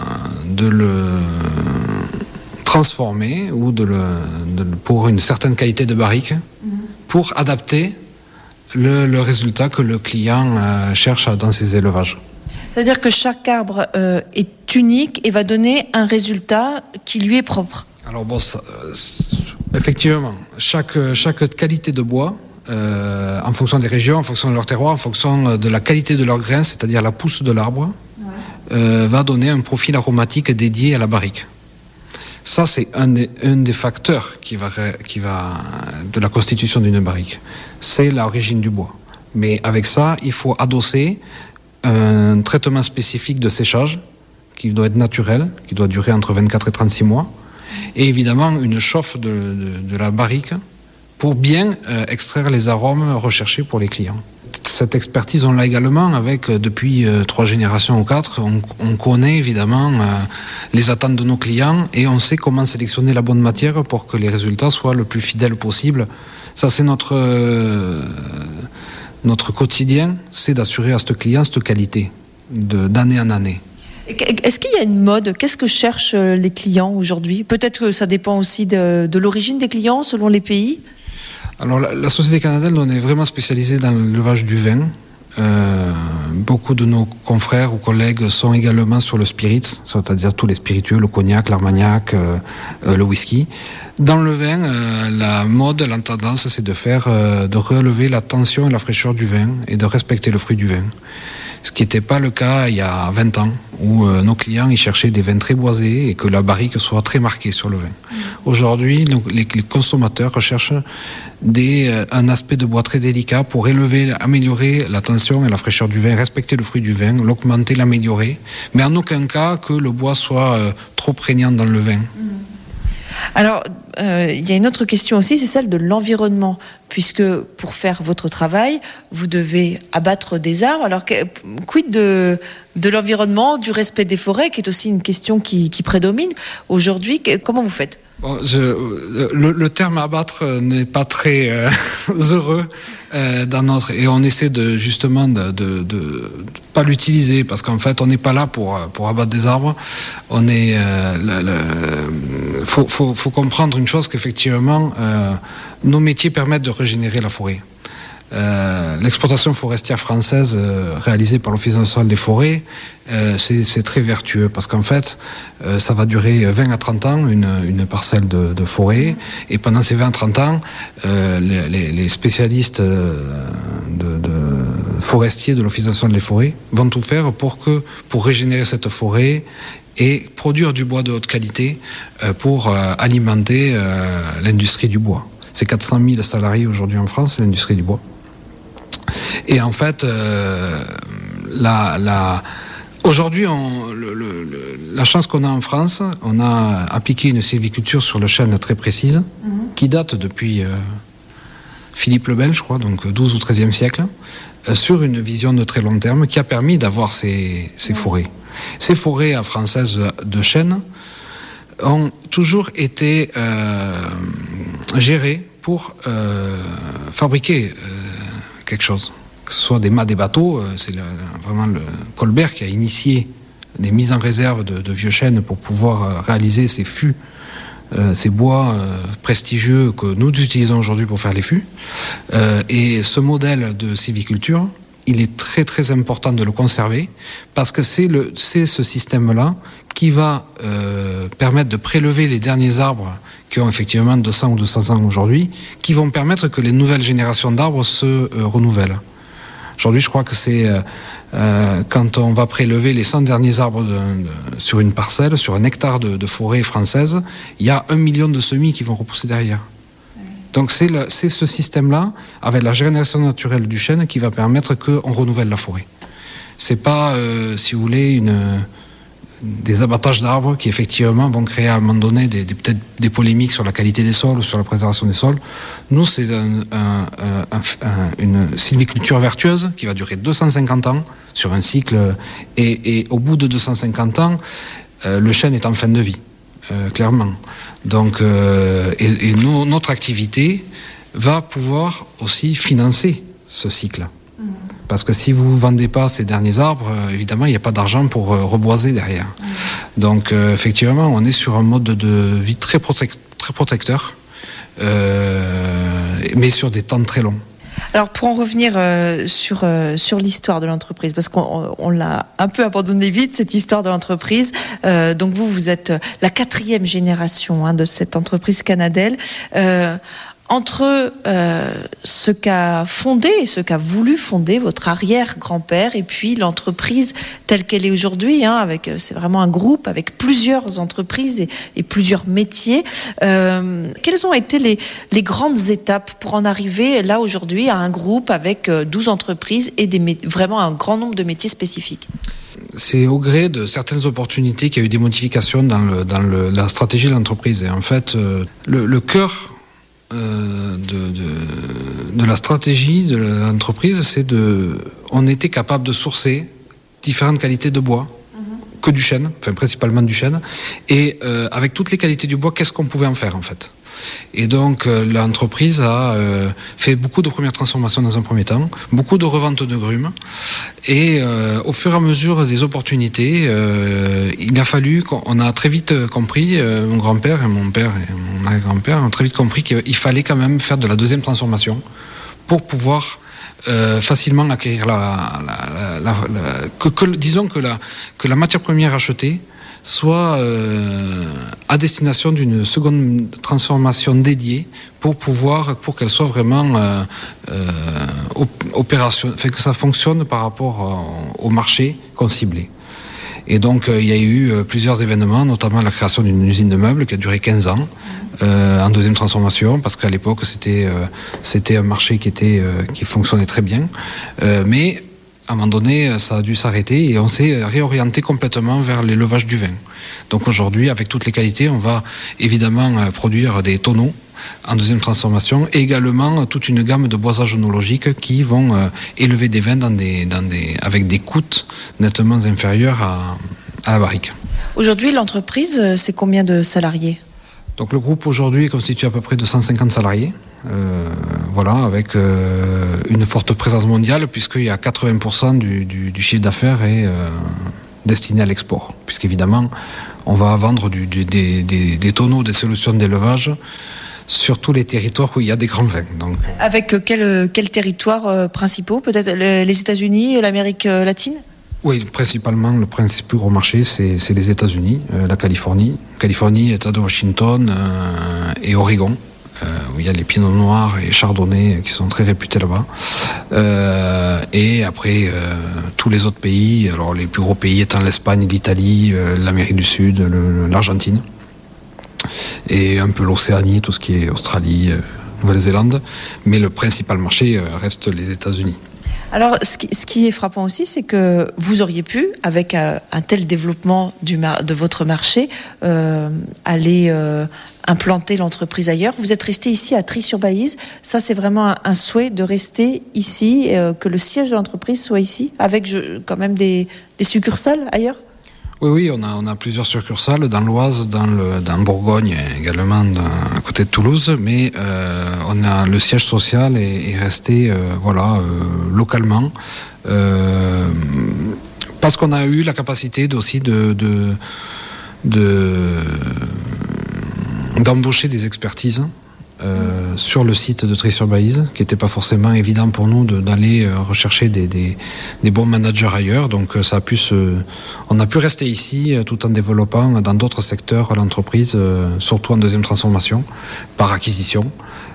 de le transformer ou de le, de, pour une certaine qualité de barrique, mmh. pour adapter Le, le résultat que le client euh, cherche dans ses élevages. C'est-à-dire que chaque arbre euh, est unique et va donner un résultat qui lui est propre. Alors bon, ça, effectivement, chaque, chaque qualité de bois, euh, en fonction des régions, en fonction de leur terroir, en fonction de la qualité de leur grain, c'est-à-dire la pousse de l'arbre, ouais. euh, va donner un profil aromatique dédié à la barrique. Ça, c'est un des, un des facteurs qui va, qui va de la constitution d'une barrique. C'est l'origine du bois. Mais avec ça, il faut adosser un traitement spécifique de séchage qui doit être naturel, qui doit durer entre vingt-quatre et trente-six mois, et évidemment une chauffe de, de, de la barrique pour bien euh, extraire les arômes recherchés pour les clients. Cette expertise, on l'a également avec, depuis euh, trois générations ou quatre, on, on connaît évidemment euh, les attentes de nos clients et on sait comment sélectionner la bonne matière pour que les résultats soient le plus fidèles possible. Ça, c'est notre, euh, notre quotidien, c'est d'assurer à ce client cette qualité, de, d'année en année. Est-ce qu'il y a une mode ? Qu'est-ce que cherchent les clients aujourd'hui ? Peut-être que ça dépend aussi de, de l'origine des clients selon les pays. Alors la, la société Canadel, on est vraiment spécialisée dans l'élevage du vin. Euh, beaucoup de nos confrères ou collègues sont également sur le spirits, c'est-à-dire tous les spiritueux, le cognac, l'armagnac, euh, euh, le whisky. Dans le vin, euh, la mode, la tendance, c'est de faire, euh, de relever la tension et la fraîcheur du vin et de respecter le fruit du vin. Ce qui n'était pas le cas il y a vingt ans, où euh, nos clients ils cherchaient des vins très boisés et que la barrique soit très marquée sur le vin. Mmh. Aujourd'hui, donc, les, les consommateurs recherchent des, euh, un aspect de bois très délicat pour élever, améliorer la tension et la fraîcheur du vin, respecter le fruit du vin, l'augmenter, l'améliorer, mais en aucun cas que le bois soit euh, trop prégnant dans le vin. Mmh. Alors, euh, il y a une autre question aussi, c'est celle de l'environnement, puisque pour faire votre travail, vous devez abattre des arbres. Alors, que, quid de, de l'environnement, du respect des forêts, qui est aussi une question qui, qui prédomine aujourd'hui, que, comment vous faites ? Bon, je, le, le terme abattre n'est pas très euh, heureux euh, dans notre, et on essaie de justement de, de, de, de pas l'utiliser parce qu'en fait on n'est pas là pour pour abattre des arbres. On est, euh, le, le, faut, faut, faut comprendre une chose qu'effectivement euh, nos métiers permettent de régénérer la forêt. Euh, l'exploitation forestière française euh, réalisée par l'Office national des forêts, euh, c'est, c'est très vertueux parce qu'en fait, euh, ça va durer vingt à trente ans, une, une parcelle de, de forêt, et pendant ces vingt à trente ans, euh, les, les, les spécialistes euh, de, de forestiers de l'Office national des forêts vont tout faire pour, que, pour régénérer cette forêt et produire du bois de haute qualité euh, pour euh, alimenter euh, l'industrie du bois. C'est quatre cent mille salariés aujourd'hui en France, l'industrie du bois. Et en fait, euh, la, la, aujourd'hui, on, le, le, la chance qu'on a en France, on a appliqué une sylviculture sur le chêne très précise, mmh. qui date depuis euh, Philippe le Bel, je crois, donc douzième ou treizième siècle, euh, sur une vision de très long terme qui a permis d'avoir ces, ces mmh. forêts. Ces forêts françaises de chêne ont toujours été euh, gérées pour euh, fabriquer euh, quelque chose, que ce soit des mâts des bateaux. Euh, c'est le, vraiment le Colbert qui a initié des mises en réserve de, de vieux chênes pour pouvoir euh, réaliser ces fûts, euh, ces bois euh, prestigieux que nous utilisons aujourd'hui pour faire les fûts. Euh, et ce modèle de sylviculture, il est très très important de le conserver parce que c'est, le, c'est ce système-là qui va euh, permettre de prélever les derniers arbres qui ont effectivement deux cents ou deux cents ans aujourd'hui, qui vont permettre que les nouvelles générations d'arbres se euh, renouvellent. Aujourd'hui, je crois que c'est euh, euh, quand on va prélever les cent derniers arbres de, de, sur une parcelle, sur un hectare de, de forêt française, il y a un million de semis qui vont repousser derrière. Donc c'est, le, c'est ce système-là, avec la génération naturelle du chêne, qui va permettre qu'on renouvelle la forêt. C'est pas, euh, si vous voulez, une, des abattages d'arbres qui effectivement vont créer à un moment donné des, des, peut-être des polémiques sur la qualité des sols ou sur la préservation des sols. Nous, c'est un, un, un, un, une sylviculture vertueuse qui va durer deux cent cinquante ans sur un cycle, et, et au bout de deux cent cinquante ans, euh, le chêne est en fin de vie. Euh, clairement. Donc, euh, et, et nous, notre activité va pouvoir aussi financer ce cycle. Mmh. Parce que si vous ne vendez pas ces derniers arbres, euh, évidemment, il n'y a pas d'argent pour euh, reboiser derrière. Mmh. Donc, euh, effectivement, on est sur un mode de vie très, protec- très protecteur, euh, mais sur des temps très longs. Alors pour en revenir euh, sur, euh, sur l'histoire de l'entreprise, parce qu'on on l'a un peu abandonné vite, cette histoire de l'entreprise. Euh, donc vous, vous êtes la quatrième génération hein, de cette entreprise Canadel. Euh, entre euh, ce qu'a fondé et ce qu'a voulu fonder votre arrière-grand-père et puis l'entreprise telle qu'elle est aujourd'hui, hein, avec c'est vraiment un groupe avec plusieurs entreprises et, et plusieurs métiers. Euh, quelles ont été les, les grandes étapes pour en arriver là aujourd'hui à un groupe avec douze entreprises et des, vraiment un grand nombre de métiers spécifiques? C'est au gré de certaines opportunités qu'il y a eu des modifications dans, le, dans le, la stratégie de l'entreprise. Et en fait, euh, le, le cœur Euh, de, de, de la stratégie de l'entreprise, c'est de, on était capable de sourcer différentes qualités de bois, mm-hmm. que du chêne, enfin principalement du chêne, et euh, avec toutes les qualités du bois, qu'est-ce qu'on pouvait en faire en fait. Et donc euh, l'entreprise a euh, fait beaucoup de premières transformations dans un premier temps, beaucoup de reventes de grumes, et euh, au fur et à mesure des opportunités, euh, il a fallu qu'on a très vite compris, euh, mon grand-père et mon père et mon arrière-grand-père ont très vite compris qu'il fallait quand même faire de la deuxième transformation pour pouvoir euh, facilement acquérir la, la, la, la, la que, que disons que la que la matière première achetée soit euh, à destination d'une seconde transformation dédiée pour pouvoir, pour qu'elle soit vraiment euh, euh, opération, enfin que ça fonctionne par rapport au marché qu'on ciblait. Et donc euh, il y a eu euh, plusieurs événements, notamment la création d'une usine de meubles qui a duré quinze ans euh, en deuxième transformation, parce qu'à l'époque c'était euh, c'était un marché qui était euh, qui fonctionnait très bien, euh, mais à un moment donné, ça a dû s'arrêter et on s'est réorienté complètement vers l'élevage du vin. Donc aujourd'hui, avec toutes les qualités, on va évidemment produire des tonneaux en deuxième transformation et également toute une gamme de boisages œnologiques qui vont euh, élever des vins dans des, dans des, avec des coûts nettement inférieurs à, à la barrique. Aujourd'hui, l'entreprise, c'est combien de salariés ? Donc le groupe aujourd'hui est constitué à peu près de cent cinquante salariés, euh, voilà, avec euh, une forte présence mondiale puisqu'il y a quatre-vingts pour cent du, du, du chiffre d'affaires est euh, destiné à l'export, puisqu'évidemment on va vendre du, du, des, des, des tonneaux, des solutions d'élevage sur tous les territoires où il y a des grands vins. Donc. Avec quels quel territoires euh, principaux? Peut-être les États-Unis, l'Amérique latine? Oui, principalement, le plus gros marché, c'est, c'est les États-Unis, euh, la Californie. Californie, État de Washington euh, et Oregon, euh, où il y a les Pinots Noirs et Chardonnay qui sont très réputés là-bas. Euh, et après, euh, tous les autres pays, alors les plus gros pays étant l'Espagne, l'Italie, euh, l'Amérique du Sud, le, l'Argentine. Et un peu l'Océanie, tout ce qui est Australie, euh, Nouvelle-Zélande. Mais le principal marché euh, reste les États-Unis. Alors, ce qui, ce qui est frappant aussi, c'est que vous auriez pu, avec un, un tel développement du mar- de votre marché, euh, aller euh, implanter l'entreprise ailleurs. Vous êtes resté ici à Trie-sur-Baïse. Ça, c'est vraiment un, un souhait de rester ici, euh, que le siège de l'entreprise soit ici, avec je, quand même des, des succursales ailleurs? Oui, oui, on a, on a plusieurs succursales dans l'Oise, dans le, dans Bourgogne également, dans, à côté de Toulouse, mais euh, on a le siège social est, est resté, euh, voilà, euh, localement, euh, parce qu'on a eu la capacité aussi de, de, de d'embaucher des expertises. Euh, sur le site de Trie-sur-Baïse, qui n'était pas forcément évident pour nous de, d'aller euh, rechercher des, des, des bons managers ailleurs. Donc euh, ça a pu se, on a pu rester ici euh, tout en développant dans d'autres secteurs l'entreprise, euh, surtout en deuxième transformation, par acquisition.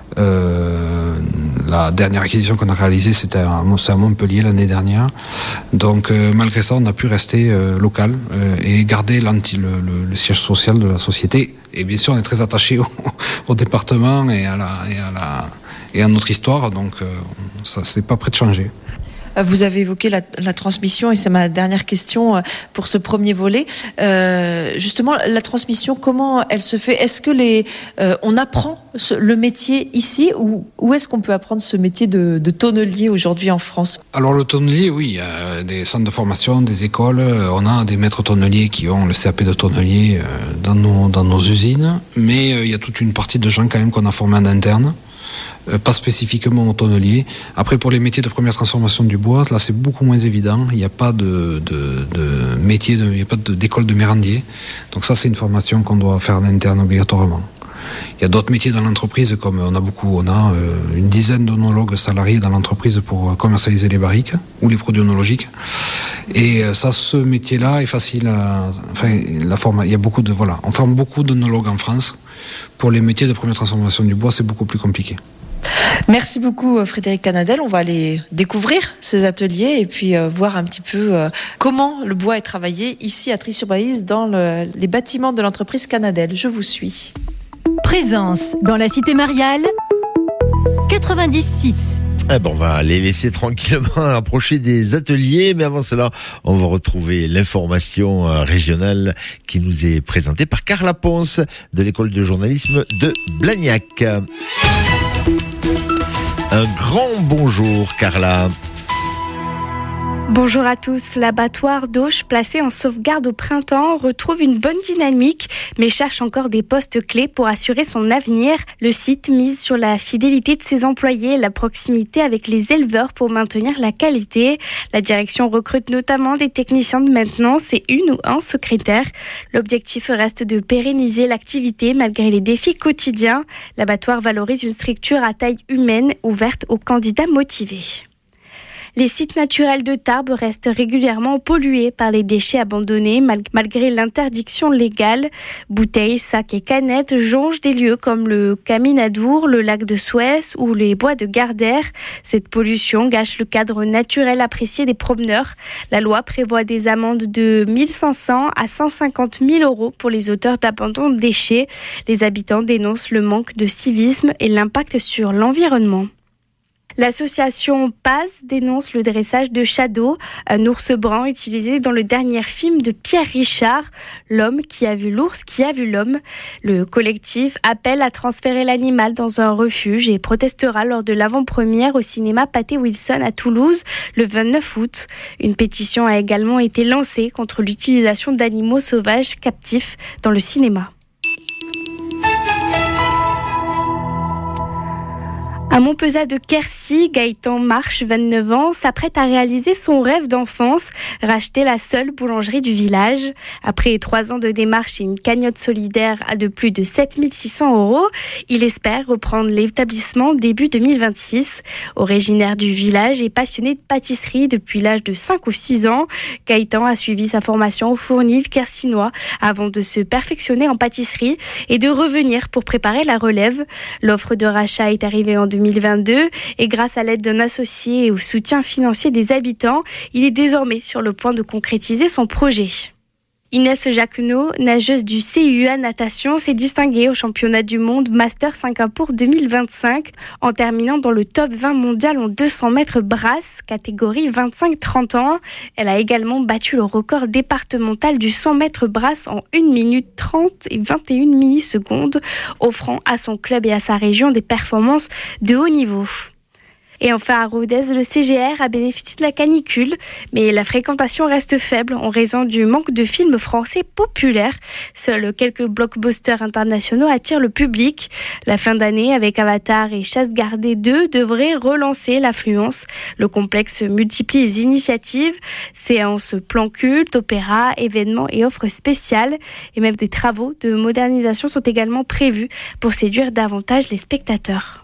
Euh, la dernière acquisition qu'on a réalisée, c'était à, c'est à Montpellier l'année dernière. Donc euh, malgré ça, on a pu rester euh, local euh, et garder l'anti, le, le, le siège social de la société. Et bien sûr, on est très attaché au, au département et à, la, et, à la, et à notre histoire, donc euh, ça c'est pas prêt de changer. Vous avez évoqué la, la transmission et c'est ma dernière question pour ce premier volet. Euh, justement, la transmission, comment elle se fait? Est-ce que les, euh, on apprend ce, le métier ici ou où est-ce qu'on peut apprendre ce métier de, de tonnelier aujourd'hui en France? Alors le tonnelier, oui, il y a des centres de formation, des écoles. On a des maîtres tonneliers qui ont le C A P de tonnelier dans nos, dans nos usines, mais il y a toute une partie de gens quand même qu'on a formés en interne. Pas spécifiquement au tonnelier. Après, pour les métiers de première transformation du bois, là, c'est beaucoup moins évident. Il n'y a pas de, de, de métier, de, il n'y a pas de, d'école de mérandier. Donc ça, c'est une formation qu'on doit faire en interne obligatoirement. Il y a d'autres métiers dans l'entreprise, comme on a beaucoup, on a euh, une dizaine d'onologues salariés dans l'entreprise pour commercialiser les barriques ou les produits onologiques. Et euh, ça, ce métier-là est facile à, enfin, la forme, il y a beaucoup de, voilà, on forme beaucoup d'onologues en France. Pour les métiers de première transformation du bois, c'est beaucoup plus compliqué. Merci beaucoup Frédéric Canadel. On va aller découvrir ces ateliers et puis euh, voir un petit peu euh, comment le bois est travaillé ici à Trie-sur-Baïse dans le, les bâtiments de l'entreprise Canadel. Je vous suis. Présence dans la cité mariale quatre-vingt-dix six. Eh ben, on va les laisser tranquillement approcher des ateliers, mais avant cela, on va retrouver l'information régionale qui nous est présentée par Carla Ponce de l'école de journalisme de Blagnac. Un grand bonjour, Carla. Bonjour à tous. L'abattoir d'Auch, placé en sauvegarde au printemps, retrouve une bonne dynamique, mais cherche encore des postes clés pour assurer son avenir. Le site mise sur la fidélité de ses employés et la proximité avec les éleveurs pour maintenir la qualité. La direction recrute notamment des techniciens de maintenance et une ou un secrétaire. L'objectif reste de pérenniser l'activité malgré les défis quotidiens. L'abattoir valorise une structure à taille humaine ouverte aux candidats motivés. Les sites naturels de Tarbes restent régulièrement pollués par les déchets abandonnés malgré l'interdiction légale. Bouteilles, sacs et canettes jonchent des lieux comme le Caminadour, le lac de Suez ou les bois de Gardère. Cette pollution gâche le cadre naturel apprécié des promeneurs. La loi prévoit des amendes de mille cinq cents à cent cinquante mille euros pour les auteurs d'abandon de déchets. Les habitants dénoncent le manque de civisme et l'impact sur l'environnement. L'association Paz dénonce le dressage de Shadow, un ours brun utilisé dans le dernier film de Pierre Richard, L'homme qui a vu l'ours qui a vu l'homme. Le collectif appelle à transférer l'animal dans un refuge et protestera lors de l'avant-première au cinéma Pathé Wilson à Toulouse le vingt-neuf août. Une pétition a également été lancée contre l'utilisation d'animaux sauvages captifs dans le cinéma. À Montpezat de Quercy, Gaëtan Marche, vingt-neuf ans, s'apprête à réaliser son rêve d'enfance, racheter la seule boulangerie du village. Après trois ans de démarche et une cagnotte solidaire à de plus de sept mille six cents euros, il espère reprendre l'établissement début deux mille vingt-six. Originaire du village et passionné de pâtisserie depuis l'âge de cinq ou six ans, Gaëtan a suivi sa formation au Fournil quercinois avant de se perfectionner en pâtisserie et de revenir pour préparer la relève. L'offre de rachat est arrivée en deux mille vingt-deux et grâce à l'aide d'un associé et au soutien financier des habitants, il est désormais sur le point de concrétiser son projet. Inès Jacquenot, nageuse du C U A Natation, s'est distinguée au championnat du monde Master Singapour deux mille vingt-cinq en terminant dans le top vingt mondial en deux cents mètres brasse, catégorie vingt-cinq trente ans. Elle a également battu le record départemental du cent mètres brasse en une minute trente et vingt et une millisecondes, offrant à son club et à sa région des performances de haut niveau. Et enfin à Rodez, le C G R a bénéficié de la canicule, mais la fréquentation reste faible en raison du manque de films français populaires. Seuls quelques blockbusters internationaux attirent le public. La fin d'année avec Avatar et Chasse gardée deux devrait relancer l'affluence. Le complexe multiplie les initiatives, séances plan culte, opéra, événements et offres spéciales. Et même des travaux de modernisation sont également prévus pour séduire davantage les spectateurs.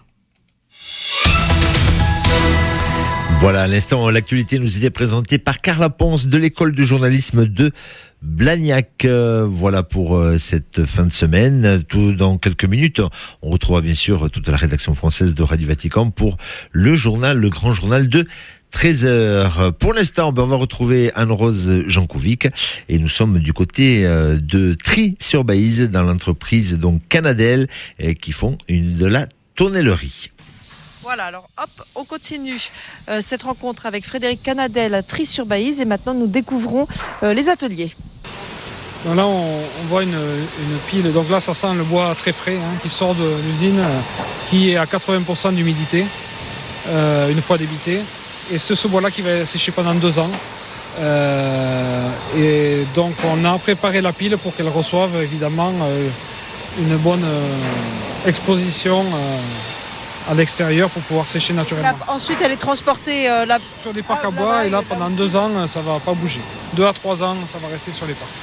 Voilà, à l'instant, l'actualité nous était présentée par Carla Ponce de l'école de journalisme de Blagnac. Euh, voilà pour euh, cette fin de semaine. Tout dans quelques minutes, on retrouvera bien sûr toute la rédaction française de Radio Vatican pour le journal, le grand journal de treize heures. Pour l'instant, ben, on va retrouver Anne-Rose Jankovic et nous sommes du côté euh, de Trie-sur-Baïse dans l'entreprise donc Canadel euh, qui font une de la tonnellerie. Voilà, alors hop, on continue euh, cette rencontre avec Frédéric Canadel à Trie-sur-Baïse et maintenant nous découvrons euh, les ateliers. Donc là on, on voit une, une pile, donc là ça sent le bois très frais hein, qui sort de l'usine, euh, qui est à quatre-vingts pour cent d'humidité euh, une fois débité, et c'est ce bois là qui va sécher pendant deux ans. Euh, et donc on a préparé la pile pour qu'elle reçoive évidemment euh, une bonne euh, exposition euh, à l'extérieur pour pouvoir sécher naturellement. Là, ensuite, elle est transportée euh, là... sur des parcs à bois, et là, pendant deux ans, ça ne va pas bouger. Deux à trois ans, ça va rester sur les parcs.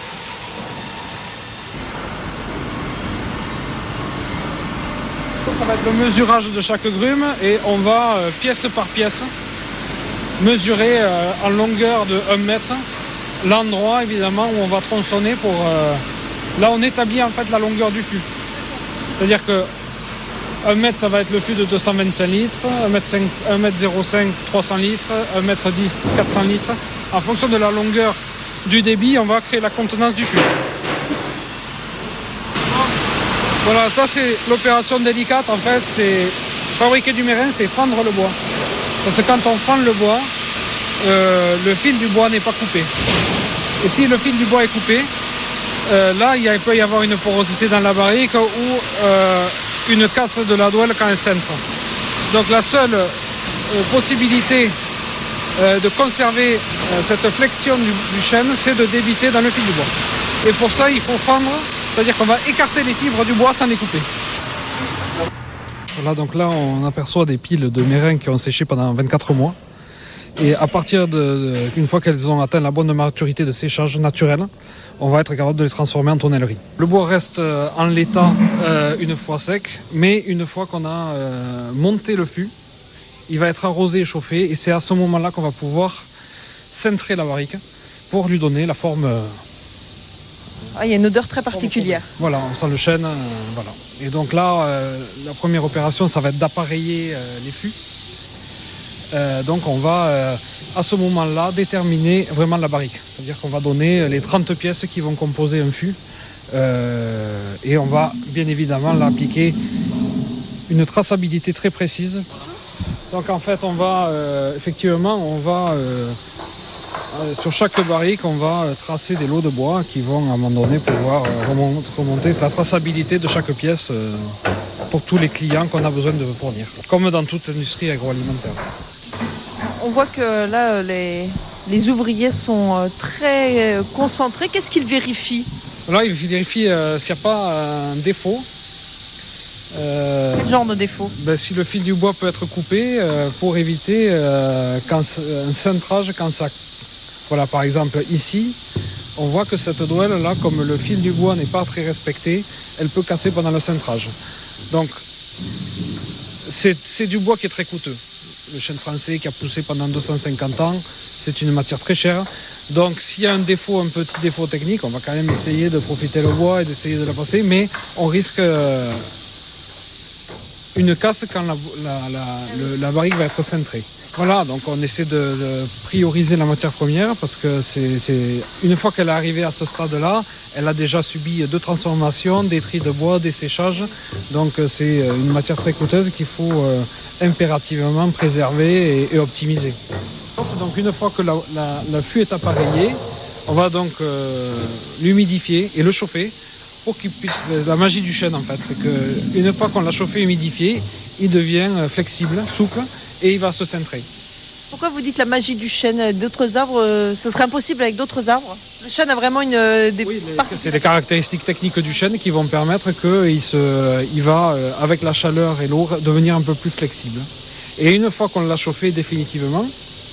Ça va être le mesurage de chaque grume, et on va, euh, pièce par pièce, mesurer euh, en longueur de un mètre l'endroit, évidemment, où on va tronçonner pour... Euh, là, on établit en fait la longueur du fût. C'est-à-dire que un mètre, ça va être le fût de deux cent vingt-cinq litres, un mètre zéro cinq, trois cents litres, un mètre dix, quatre cents litres. En fonction de la longueur du débit, on va créer la contenance du fût. Voilà, ça c'est l'opération délicate. En fait, c'est fabriquer du mérin, c'est fendre le bois. Parce que quand on fend le bois, euh, le fil du bois n'est pas coupé. Et si le fil du bois est coupé, euh, là, il, y a, il peut y avoir une porosité dans la barrique ou... Euh, une casse de la douelle quand elle cintre. Donc la seule euh, possibilité euh, de conserver euh, cette flexion du, du chêne, c'est de débiter dans le fil du bois. Et pour ça, il faut fendre, c'est-à-dire qu'on va écarter les fibres du bois sans les couper. Voilà, donc là, on aperçoit des piles de mérins qui ont séché pendant vingt-quatre mois. Et à partir de, de une fois qu'elles ont atteint la bonne maturité de séchage naturel, on va être capable de les transformer en tonnellerie. Le bois reste euh, en l'état euh, une fois sec, mais une fois qu'on a euh, monté le fût, il va être arrosé et chauffé, et c'est à ce moment-là qu'on va pouvoir cintrer la barrique pour lui donner la forme... Euh, ah, il y a une odeur très particulière. Voilà, on sent le chêne, euh, voilà. Et donc là, euh, la première opération, ça va être d'appareiller euh, les fûts. Euh, donc on va euh, à ce moment-là déterminer vraiment la barrique. C'est-à-dire qu'on va donner les trente pièces qui vont composer un fût euh, et on va bien évidemment là appliquer une traçabilité très précise. Donc en fait on va euh, effectivement on va euh, euh, sur chaque barrique on va euh, tracer des lots de bois qui vont à un moment donné pouvoir euh, remonter, remonter la traçabilité de chaque pièce euh, pour tous les clients qu'on a besoin de fournir, comme dans toute industrie agroalimentaire. On voit que là, les, les ouvriers sont très concentrés. Qu'est-ce qu'ils vérifient ? Là, ils vérifient euh, s'il n'y a pas un défaut. Euh, Quel genre de défaut? ben, Si le fil du bois peut être coupé euh, pour éviter euh, quand, un cintrage quand ça... Voilà, par exemple, ici, on voit que cette douelle-là, comme le fil du bois n'est pas très respecté, elle peut casser pendant le cintrage. Donc, c'est, c'est du bois qui est très coûteux. Le chêne français qui a poussé pendant deux cent cinquante ans, c'est une matière très chère. Donc, s'il y a un défaut, un petit défaut technique, on va quand même essayer de profiter le bois et d'essayer de le passer, mais on risque euh, une casse quand la, la, la, le, la barrique va être cintrée. Voilà, donc on essaie de, de prioriser la matière première parce que c'est, c'est une fois qu'elle est arrivée à ce stade-là, elle a déjà subi deux transformations, des tris de bois, des séchages. Donc c'est une matière très coûteuse qu'il faut euh, impérativement préserver et, et optimiser. Donc une fois que la, la, la fût est appareillée, on va donc euh, l'humidifier et le chauffer pour qu'il puisse... La magie du chêne en fait, c'est qu'une fois qu'on l'a chauffé et humidifié, il devient flexible, souple, et il va se cintrer. Pourquoi vous dites la magie du chêne? D'autres arbres, euh, ce serait impossible avec d'autres arbres? Le chêne a vraiment une... Euh, des oui, les, c'est les caractéristiques techniques du chêne qui vont permettre qu'il se, il va, euh, avec la chaleur et l'eau, devenir un peu plus flexible. Et une fois qu'on l'a chauffé définitivement,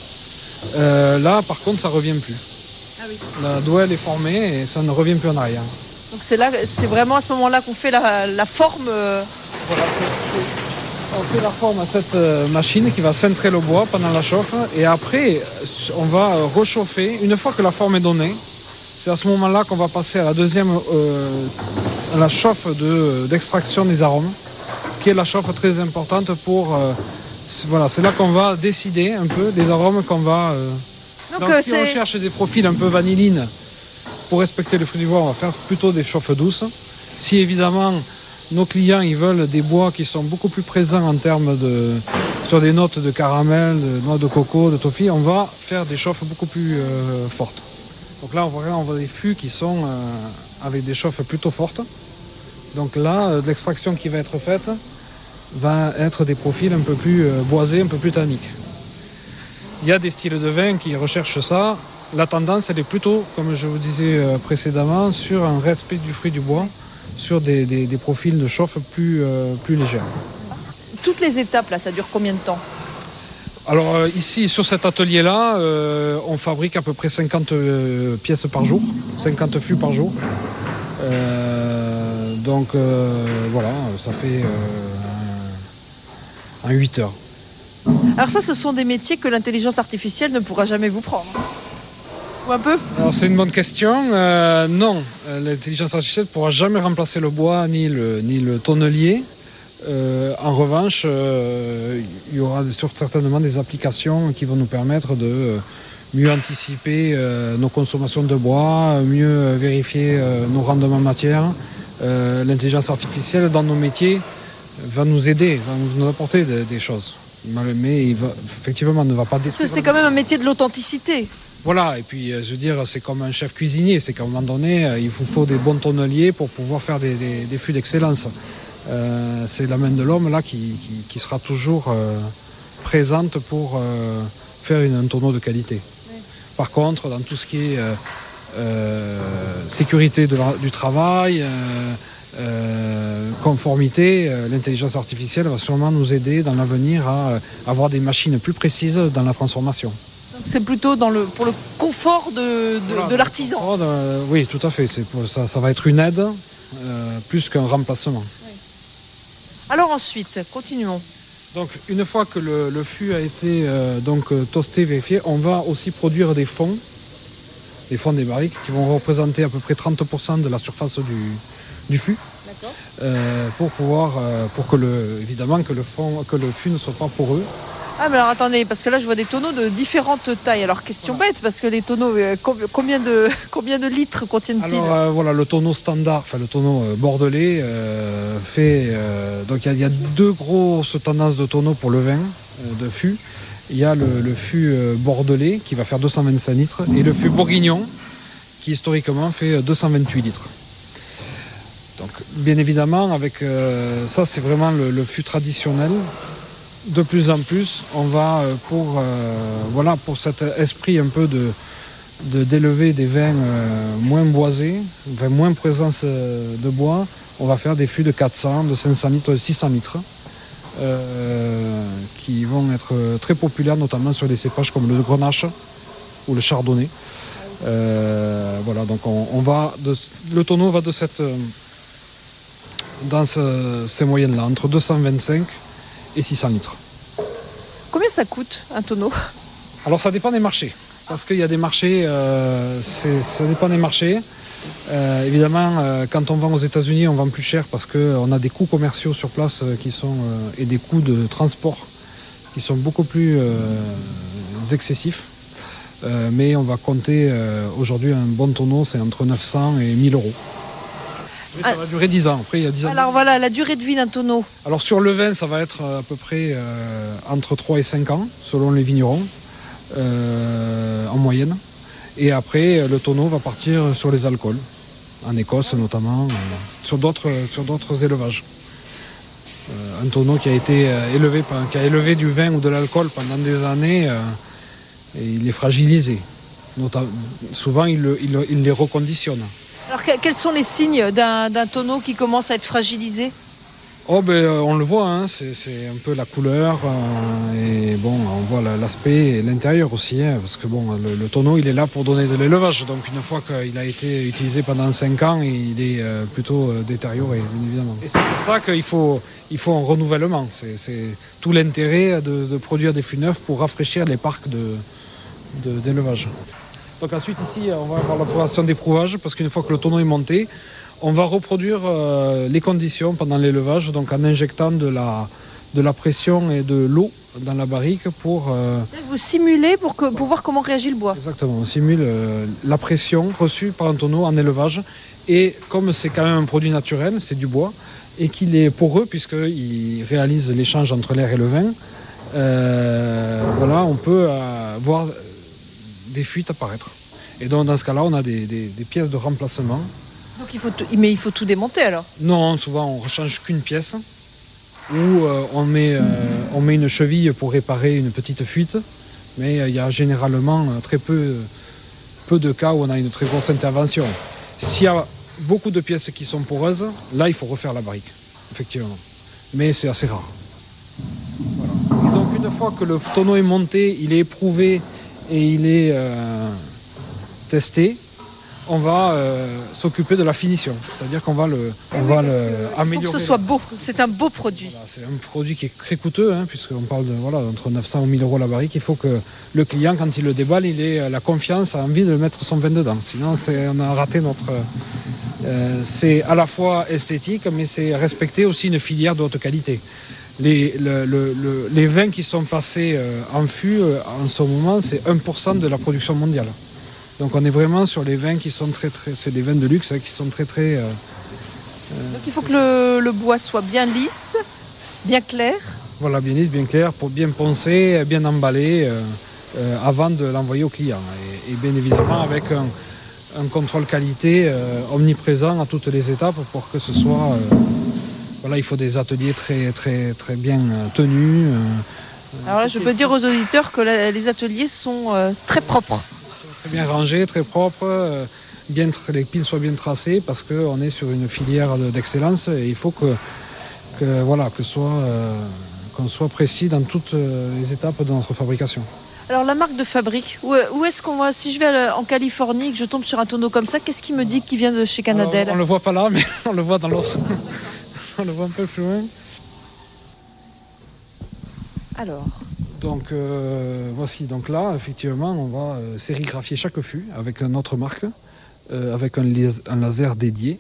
euh, là, par contre, ça ne revient plus. Ah oui. La douelle est formée et ça ne revient plus en arrière. Donc c'est, là, c'est vraiment à ce moment-là qu'on fait la, la forme... Euh... Voilà, c'est... On fait la forme à cette machine qui va cintrer le bois pendant la chauffe et après on va rechauffer. Une fois que la forme est donnée, c'est à ce moment-là qu'on va passer à la deuxième, euh, à la chauffe de, d'extraction des arômes, qui est la chauffe très importante pour... Euh, c'est, voilà, c'est là qu'on va décider un peu des arômes qu'on va... Euh... Donc, Donc euh, si c'est... on cherche des profils un peu vanilline pour respecter le fruit du bois, on va faire plutôt des chauffes douces. Si évidemment... Nos clients, ils veulent des bois qui sont beaucoup plus présents en termes de... sur des notes de caramel, de noix de coco, de toffee. On va faire des chauffes beaucoup plus euh, fortes. Donc là, on voit, on voit des fûts qui sont euh, avec des chauffes plutôt fortes. Donc là, euh, l'extraction qui va être faite va être des profils un peu plus euh, boisés, un peu plus tanniques. Il y a des styles de vin qui recherchent ça. La tendance, elle est plutôt, comme je vous disais euh, précédemment, sur un respect du fruit du bois, sur des, des, des profils de chauffe plus, euh, plus légers. Toutes les étapes, là, ça dure combien de temps? Alors euh, ici, sur cet atelier-là, euh, on fabrique à peu près cinquante euh, pièces par jour, cinquante fûts par jour. Euh, donc euh, voilà, ça fait euh, un, un huit heures. Alors ça, ce sont des métiers que l'intelligence artificielle ne pourra jamais vous prendre. Ou un peu? Alors c'est une bonne question. Euh, non, l'intelligence artificielle ne pourra jamais remplacer le bois ni le, ni le tonnelier. Euh, en revanche, euh, il y aura certainement des applications qui vont nous permettre de mieux anticiper euh, nos consommations de bois, mieux vérifier euh, nos rendements matière. Euh, l'intelligence artificielle dans nos métiers va nous aider, va nous apporter des, des choses. Mais il va, effectivement, ne va pas détruire. Parce que c'est quand même un métier de l'authenticité. Voilà, et puis je veux dire, c'est comme un chef cuisinier, c'est qu'à un moment donné, il vous faut des bons tonneliers pour pouvoir faire des, des, des fûts d'excellence. Euh, c'est la main de l'homme là qui, qui, qui sera toujours euh, présente pour euh, faire une, un tonneau de qualité. Oui. Par contre, dans tout ce qui est euh, euh, sécurité de la, du travail, euh, euh, conformité, euh, l'intelligence artificielle va sûrement nous aider dans l'avenir à euh, avoir des machines plus précises dans la transformation. C'est plutôt dans le, pour le confort de, de, voilà, de l'artisan. Confort de, oui, tout à fait. C'est pour, ça, ça va être une aide euh, plus qu'un remplacement. Oui. Alors ensuite, continuons. Donc, une fois que le, le fût a été euh, donc, toasté, vérifié, on va aussi produire des fonds, des fonds des barriques, qui vont représenter à peu près trente pour cent de la surface du, du fût. D'accord. Euh, pour pouvoir, euh, pour que le, évidemment, que le, fond, que le fût ne soit pas poreux. Ah mais alors attendez, parce que là je vois des tonneaux de différentes tailles. Alors question voilà. bête, parce que les tonneaux, combien de, combien de litres contiennent-ils? Alors euh, voilà, le tonneau standard, enfin le tonneau euh, bordelais euh, fait... Euh, donc il y, y a deux grosses tendances de tonneaux pour le vin, euh, de fût. Il y a le, le fût euh, bordelais qui va faire deux cent vingt-cinq litres et le fût bourguignon qui historiquement fait deux cent vingt-huit litres. Donc bien évidemment, avec euh, ça c'est vraiment le, le fût traditionnel. De plus en plus, on va pour euh, voilà pour cet esprit un peu de, de d'élever des vins euh, moins boisés, enfin, moins présence de bois. on va faire des fûts de quatre cents, de cinq cents litres, de six cents litres, euh, qui vont être très populaires, notamment sur des cépages comme le Grenache ou le Chardonnay. Euh, voilà, donc on, on va de, le tonneau va de cette, dans ce, ces moyennes-là, entre deux cent vingt-cinq et six cents litres. Combien ça coûte un tonneau ? Alors ça dépend des marchés, parce qu'il y a des marchés, euh, c'est, ça dépend des marchés. Euh, évidemment, euh, quand on vend aux États-Unis, on vend plus cher parce qu'on a des coûts commerciaux sur place euh, qui sont, euh, et des coûts de transport qui sont beaucoup plus euh, excessifs. Euh, mais on va compter euh, aujourd'hui un bon tonneau, c'est entre neuf cents et mille euros. Mais ça ah. va durer dix ans. Après, il y a dix ans. Alors voilà, la durée de vie d'un tonneau. Alors sur le vin, ça va être à peu près euh, entre trois et cinq ans, selon les vignerons, euh, en moyenne. Et après, le tonneau va partir sur les alcools, en Écosse notamment, euh, sur, d'autres, sur d'autres élevages. Euh, un tonneau qui a été euh, élevé, qui a élevé du vin ou de l'alcool pendant des années, euh, et il est fragilisé. Notam- souvent, il, le, il, il les reconditionne. Alors, que, quels sont les signes d'un, d'un tonneau qui commence à être fragilisé ? Oh ben euh, on le voit, hein, c'est, c'est un peu la couleur euh, et bon on voit la, l'aspect et l'intérieur aussi, hein, parce que bon le, le tonneau il est là pour donner de l'élevage, donc une fois qu'il a été utilisé pendant cinq ans, il est euh, plutôt euh, détérioré, bien évidemment. Et c'est pour ça qu'il faut, il faut un renouvellement, c'est, c'est tout l'intérêt de, de produire des fûts neufs pour rafraîchir les parcs de, de, d'élevage. Donc ensuite ici on va avoir l'opération d'éprouvage, parce qu'une fois que le tonneau est monté, on va reproduire euh, les conditions pendant l'élevage, donc en injectant de la, de la pression et de l'eau dans la barrique pour... Euh... Vous simulez pour, que, pour voir comment réagit le bois. Exactement, on simule euh, la pression reçue par un tonneau en élevage. Et comme c'est quand même un produit naturel, c'est du bois, et qu'il est poreux puisqu'il réalise l'échange entre l'air et le vin, euh, voilà, on peut euh, voir des fuites apparaître. Et donc dans ce cas-là, on a des, des, des pièces de remplacement. Donc il faut tout, mais il faut tout démonter alors ? Non, souvent on ne rechange qu'une pièce, ou euh, on, met, euh, on met une cheville pour réparer une petite fuite, mais il euh, y a généralement très peu, peu de cas où on a une très grosse intervention. S'il y a beaucoup de pièces qui sont poreuses, là il faut refaire la barrique, effectivement, mais c'est assez rare. Voilà. Et donc une fois que le tonneau est monté, il est éprouvé et il est euh, testé, on va euh, s'occuper de la finition, c'est-à-dire qu'on va le, on va le améliorer. Il faut que ce soit beau, c'est un beau produit. Voilà, c'est un produit qui est très coûteux, hein, puisqu'on parle de voilà, entre neuf cents et mille euros la barrique. Il faut que le client, quand il le déballe, il ait la confiance, a envie de mettre son vin dedans. Sinon, c'est, on a raté notre... Euh, c'est à la fois esthétique, mais c'est respecter aussi une filière de haute qualité. Les, le, le, le, les vins qui sont passés euh, en fût, euh, en ce moment, c'est un pour cent de la production mondiale. Donc on est vraiment sur les vins qui sont très très, c'est des vins de luxe hein, qui sont très très. Euh, euh... Donc il faut que le, le bois soit bien lisse, bien clair. Voilà, bien lisse, bien clair, pour bien poncer, bien emballer euh, euh, avant de l'envoyer au client. Et, et bien évidemment avec un, un contrôle qualité euh, omniprésent à toutes les étapes pour que ce soit. Euh, voilà, il faut des ateliers très très très bien tenus. Euh, Alors là, je peux dire aux auditeurs que la, les ateliers sont euh, très propres. Très bien rangé, très propre, euh, bien, les piles soient bien tracées parce qu'on est sur une filière de, d'excellence et il faut que, que, voilà, que soit, euh, qu'on soit précis dans toutes les étapes de notre fabrication. Alors la marque de fabrique, où, où est-ce qu'on va, si je vais en Californie, que je tombe sur un tonneau comme ça, qu'est-ce qui me dit qu'il vient de chez Canadel ? Alors, on ne le voit pas là, mais on le voit dans l'autre. On le voit un peu plus loin. Alors Donc euh, voici, donc là effectivement on va euh, sérigraphier chaque fût avec notre marque, euh, avec un, les- un laser dédié.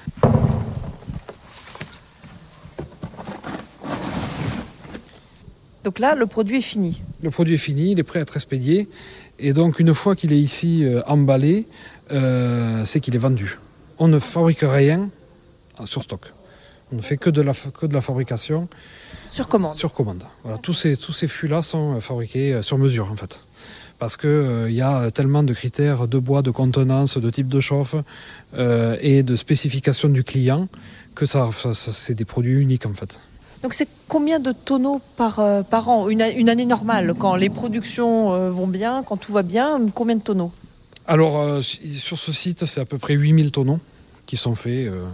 Donc là, le produit est fini. Le produit est fini, il est prêt à être expédié. Et donc une fois qu'il est ici euh, emballé, euh, c'est qu'il est vendu. On ne fabrique rien sur stock. On ne fait que de la, que de la fabrication. Sur commande. Sur commande. Voilà, tous ces, tous ces fûts-là sont fabriqués sur mesure en fait. Parce qu'il euh, y a tellement de critères de bois, de contenance, de type de chauffe euh, et de spécification du client que ça, ça, ça, c'est des produits uniques en fait. Donc c'est combien de tonneaux par, euh, par an, une, une année normale, quand les productions euh, vont bien, quand tout va bien, combien de tonneaux ? Alors euh, sur ce site, c'est à peu près huit mille tonneaux qui sont faits euh,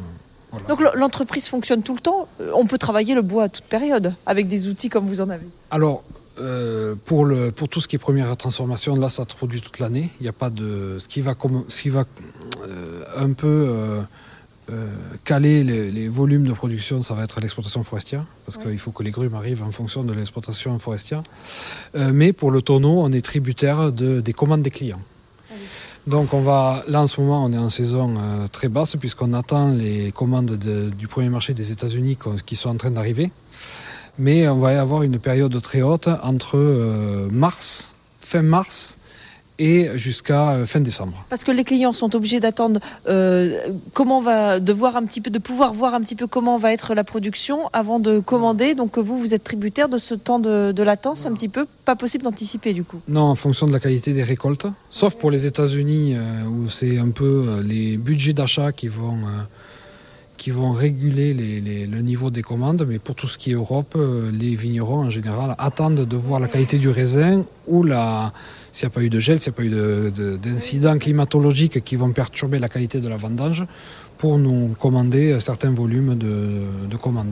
Voilà. Donc l'entreprise fonctionne tout le temps. On peut travailler le bois à toute période avec des outils comme vous en avez. Alors, euh, pour, le, pour tout ce qui est première transformation, là, ça se produit toute l'année. Il n'y a pas de... Ce qui va, comme, ce qui va euh, un peu euh, euh, caler les, les volumes de production, ça va être l'exploitation forestière, parce oui. qu'il faut que les grumes arrivent en fonction de l'exploitation forestière. Euh, mais pour le tonneau, on est tributaire de, des commandes des clients. Donc on va, là en ce moment on est en saison euh, très basse puisqu'on attend les commandes de, du premier marché des États-Unis qui sont en train d'arriver. Mais on va y avoir une période très haute entre euh, mars, fin mars et jusqu'à euh, fin décembre. Parce que les clients sont obligés d'attendre euh, comment on va, de voir un petit peu, de pouvoir voir un petit peu comment va être la production avant de commander. Donc vous, vous êtes tributaire de ce temps de, de latence un petit peu, pas possible d'anticiper du coup. Non, en fonction de la qualité des récoltes, sauf pour les États-Unis euh, où c'est un peu euh, les budgets d'achat qui vont euh, qui vont réguler les, les, le niveau des commandes, mais pour tout ce qui est Europe, euh, les vignerons en général attendent de voir la qualité du raisin ou la s'il n'y a pas eu de gel, s'il n'y a pas eu de, de, d'incidents climatologiques qui vont perturber la qualité de la vendange pour nous commander certains volumes de, de commandes.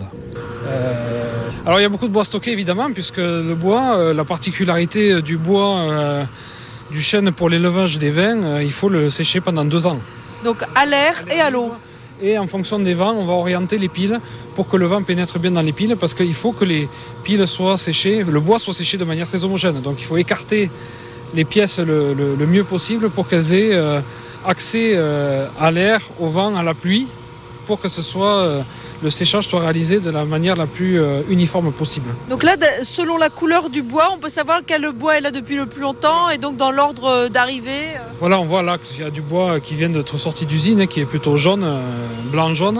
Euh, alors il y a beaucoup de bois stocké évidemment, puisque le bois, euh, la particularité du bois euh, du chêne pour l'élevage des vins, euh, il faut le sécher pendant deux ans. Donc à l'air et à l'eau. Et en fonction des vents, on va orienter les piles pour que le vent pénètre bien dans les piles, parce qu'il faut que les piles soient séchées, le bois soit séché de manière très homogène. Donc il faut écarter les pièces le, le, le mieux possible pour qu'elles aient euh, accès euh, à l'air, au vent, à la pluie, pour que ce soit, euh, le séchage soit réalisé de la manière la plus euh, uniforme possible. Donc là, selon la couleur du bois, on peut savoir quel bois est là depuis le plus longtemps et donc dans l'ordre d'arrivée. Voilà, on voit là qu'il y a du bois qui vient d'être sorti d'usine, qui est plutôt jaune, euh, blanc-jaune.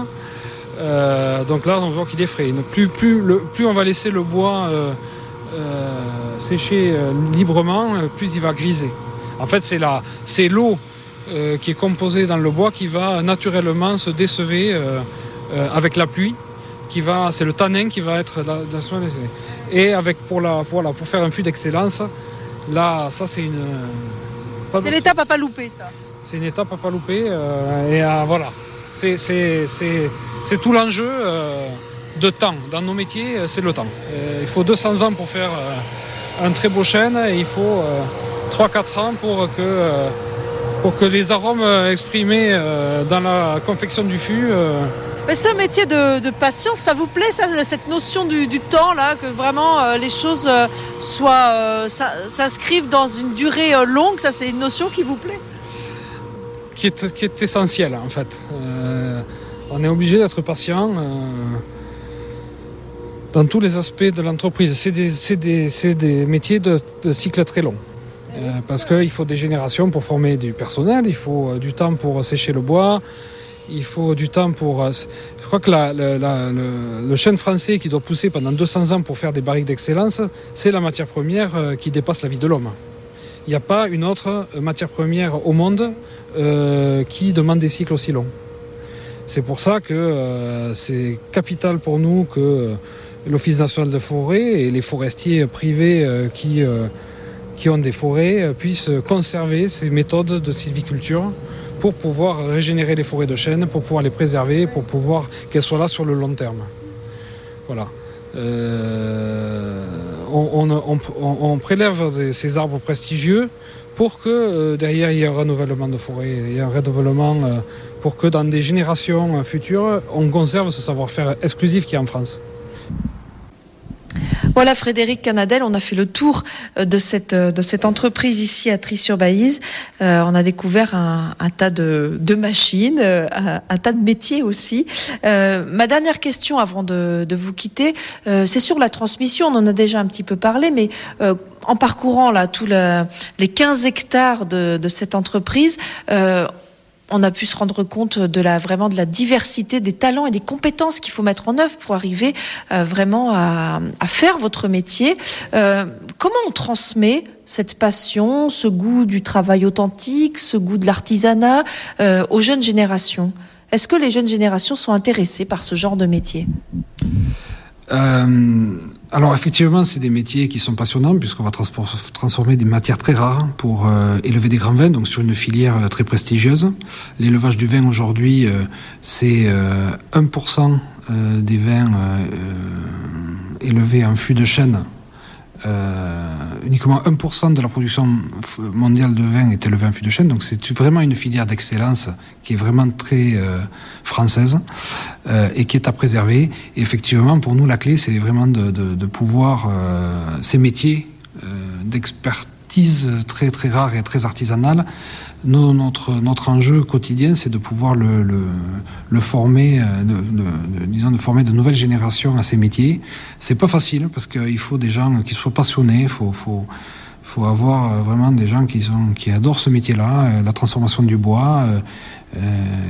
Euh, donc là, on voit qu'il est frais. Plus, plus, le, plus on va laisser le bois euh, euh, sécher euh, librement, plus il va griser. En fait, c'est, la, c'est l'eau euh, qui est composée dans le bois qui va naturellement se décever euh, euh, avec la pluie. Qui va, c'est le tanin qui va être dans, dans ce moment. Et avec, pour, la, pour, la, pour faire un fût d'excellence, là, ça c'est une... C'est l'étape à pas louper, ça. C'est une étape à pas louper. Euh, et euh, voilà. C'est, c'est, c'est, c'est tout l'enjeu euh, de temps. Dans nos métiers, c'est le temps. Euh, il faut deux cents ans pour faire euh, un très beau chêne. Et il faut euh, trois à quatre ans pour que, euh, pour que les arômes exprimés euh, dans la confection du fût... Euh, Mais c'est un métier de, de patience. Ça vous plaît, ça, cette notion du, du temps, là, que vraiment euh, les choses euh, soient, euh, ça, s'inscrivent dans une durée euh, longue. Ça, c'est une notion qui vous plaît ? Qui est, qui est essentiel en fait. Euh, on est obligé d'être patient euh, dans tous les aspects de l'entreprise. C'est des, c'est des, c'est des métiers de, de cycle très long. Euh, parce qu'il faut des générations pour former du personnel, il faut euh, du temps pour sécher le bois, il faut du temps pour... Euh, je crois que la, la, la, le, le chêne français qui doit pousser pendant deux cents ans pour faire des barriques d'excellence, c'est la matière première euh, qui dépasse la vie de l'homme. Il n'y a pas une autre matière première au monde euh, qui demande des cycles aussi longs. C'est pour ça que euh, c'est capital pour nous que euh, l'Office national de forêt et les forestiers privés euh, qui, euh, qui ont des forêts euh, puissent conserver ces méthodes de sylviculture pour pouvoir régénérer les forêts de chêne, pour pouvoir les préserver, pour pouvoir qu'elles soient là sur le long terme. Voilà. Euh, on, on, on, on prélève des, ces arbres prestigieux pour que euh, derrière il y ait un renouvellement de forêt, il y ait un renouvellement euh, pour que dans des générations futures, on conserve ce savoir-faire exclusif qui est en France. Voilà Frédéric Canadel, on a fait le tour de cette, de cette entreprise ici à Trie-sur-Baïse. Euh, on a découvert un, un tas de, de machines, un, un tas de métiers aussi. Euh, ma dernière question avant de, de vous quitter, euh, c'est sur la transmission. On en a déjà un petit peu parlé, mais euh, en parcourant là tous les quinze hectares de, de cette entreprise, euh, on a pu se rendre compte de la, vraiment de la diversité des talents et des compétences qu'il faut mettre en œuvre pour arriver euh, vraiment à, à faire votre métier. Euh, comment on transmet cette passion, ce goût du travail authentique, ce goût de l'artisanat euh, aux jeunes générations ? Est-ce que les jeunes générations sont intéressées par ce genre de métier ? euh, Alors effectivement, c'est des métiers qui sont passionnants puisqu'on va transpor- transformer des matières très rares pour euh, élever des grands vins, donc sur une filière euh, très prestigieuse. L'élevage du vin aujourd'hui, euh, c'est euh, un pour cent euh, des vins euh, euh, élevés en fût de chêne. Euh, uniquement un pour cent de la production mondiale de vin est élevée en fût de chêne, donc c'est vraiment une filière d'excellence qui est vraiment très euh, française euh, et qui est à préserver. Et effectivement, pour nous, la clé, c'est vraiment de, de, de pouvoir euh, ces métiers euh, d'expertise très très rares et très artisanales. Nos, notre, notre enjeu quotidien, c'est de pouvoir le, le, le former, de, de, de, disons, de former de nouvelles générations à ces métiers. C'est pas facile parce qu'il faut des gens qui soient passionnés, il faut, faut, faut avoir vraiment des gens qui, sont, qui adorent ce métier-là, la transformation du bois. Euh,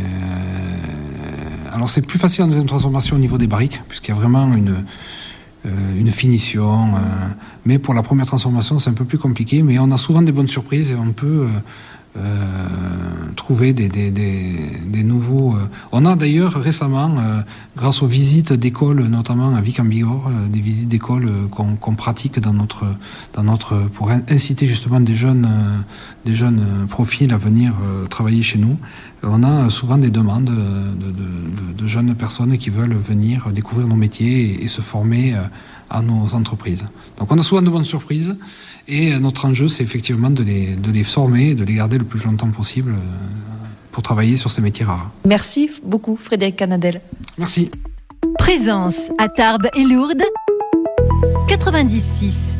alors c'est plus facile en deuxième transformation au niveau des barriques, puisqu'il y a vraiment une, euh, une finition. Euh, mais pour la première transformation, c'est un peu plus compliqué. Mais on a souvent des bonnes surprises et on peut... Euh, Euh, trouver des, des, des, des nouveaux... Euh, on a d'ailleurs récemment, euh, grâce aux visites d'écoles, notamment à Vic-en-Bigorre, euh, des visites d'écoles euh, qu'on, qu'on pratique dans notre, dans notre, pour inciter justement des jeunes, euh, des jeunes profils à venir euh, travailler chez nous. On a souvent des demandes de, de, de, de jeunes personnes qui veulent venir découvrir nos métiers et, et se former euh, à nos entreprises. Donc on a souvent de bonnes surprises. Et notre enjeu, c'est effectivement de les, de les former, de les garder le plus longtemps possible pour travailler sur ces métiers rares. Merci beaucoup, Frédéric Canadel. Merci. Présence à Tarbes et Lourdes, quatre-vingt-dix six.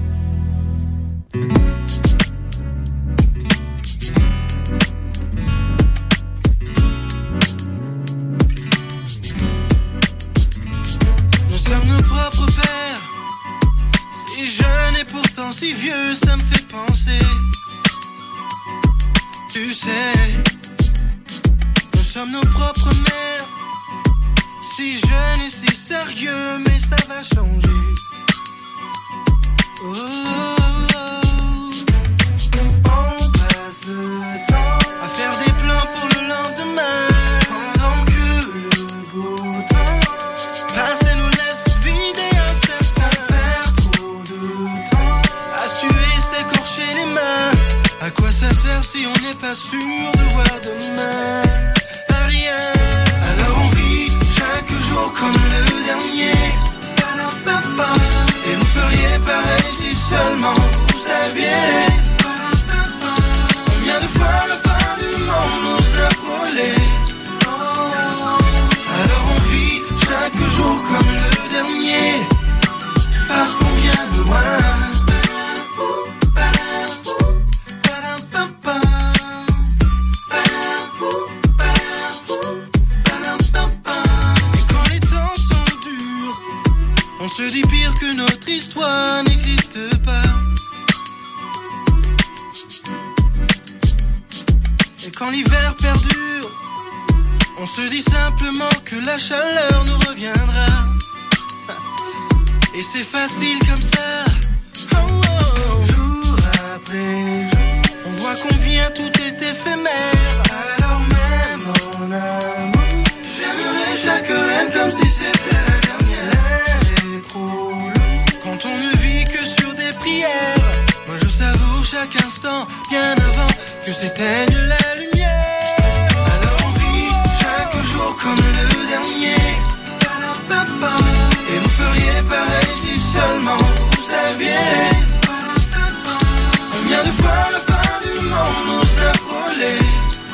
Nous sommes nos propres pères, si jeunes et pourtant si vieux, ça me fait penser. Tu sais, nous sommes nos propres mères, si jeunes et si sérieux, mais ça va changer. Oh, oh, oh. On passe le temps à faire des plans pour le lendemain, pendant que le beau temps passe et nous laisse vider un certain perd trop de temps à suer, s'écorcher les mains. À quoi ça sert si on n'est pas sûr de voir demain? À rien. Alors on vit chaque jour comme le dernier. Et vous feriez pareil si seulement vous saviez combien de fois la fin du monde nous a frôlés. Alors on vit chaque jour comme le dernier, parce qu'on vient de loin. On se dit pire que notre histoire n'existe pas. Et quand l'hiver perdure, on se dit simplement que la chaleur nous reviendra. Et c'est facile comme ça, oh, oh. Jour après jour, on voit combien tout est éphémère. Alors même en amour, j'aimerais chaque reine comme si c'était la quand on ne vit que sur des prières. Moi je savoure chaque instant, bien avant que s'éteigne la lumière. Alors on vit chaque jour comme le dernier. Et vous feriez pareil si seulement vous saviez combien de fois la fin du monde nous a frôlés.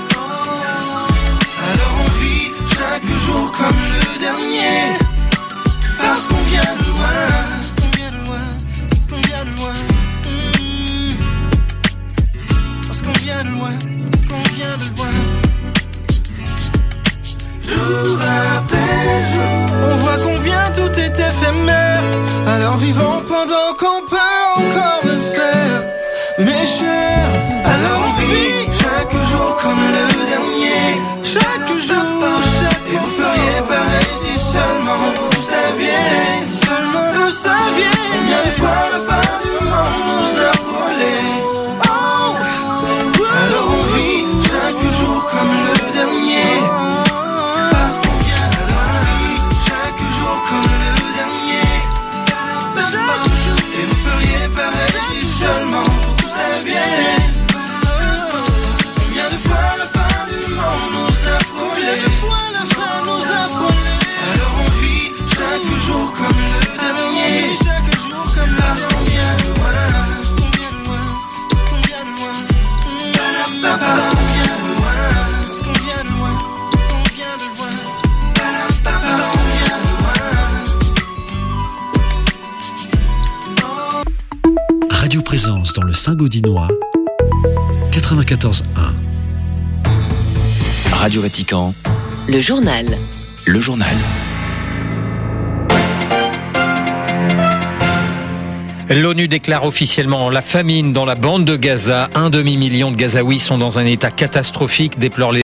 Alors on vit chaque jour comme le dernier, parce qu'on vient de loin. On vient de loin, parce qu'on vient de loin. Mmh. Parce qu'on vient de loin, parce qu'on vient de loin. Jour après jour, on voit combien tout est éphémère. Alors vivons pendant qu'on peut encore le faire, mes chers. Alors on vit chaque jour comme le dernier. Chaque jour, chaque et vous feriez pareil si seulement vous saviez. Seulement vous saviez combien de fois la fin du monde nous a frôlés. Oh. Alors on vit chaque jour comme le dernier, parce qu'on vient de loin. Chaque jour comme le dernier, mutuellement, faut que ça vienne. Combien de fois la fin du monde nous a frôlé, combien de fois la fin nous a frôlé. Alors on vit chaque jour comme le dernier, chaque jour comme parce qu'on vient de loin, parce qu'on vient de loin, parce qu'on vient de loin, parce qu'on vient de loin, parce qu'on vient de loin, parce qu'on vient de loin, parce qu'on vient de loin. Radio Présence dans le Saint-Gaudinois, quatre-vingt-quatorze un. Radio Vatican, le journal. le journal. L'ONU déclare officiellement la famine dans la bande de Gaza. Un demi-million de Gazaouis sont dans un état catastrophique, déplore les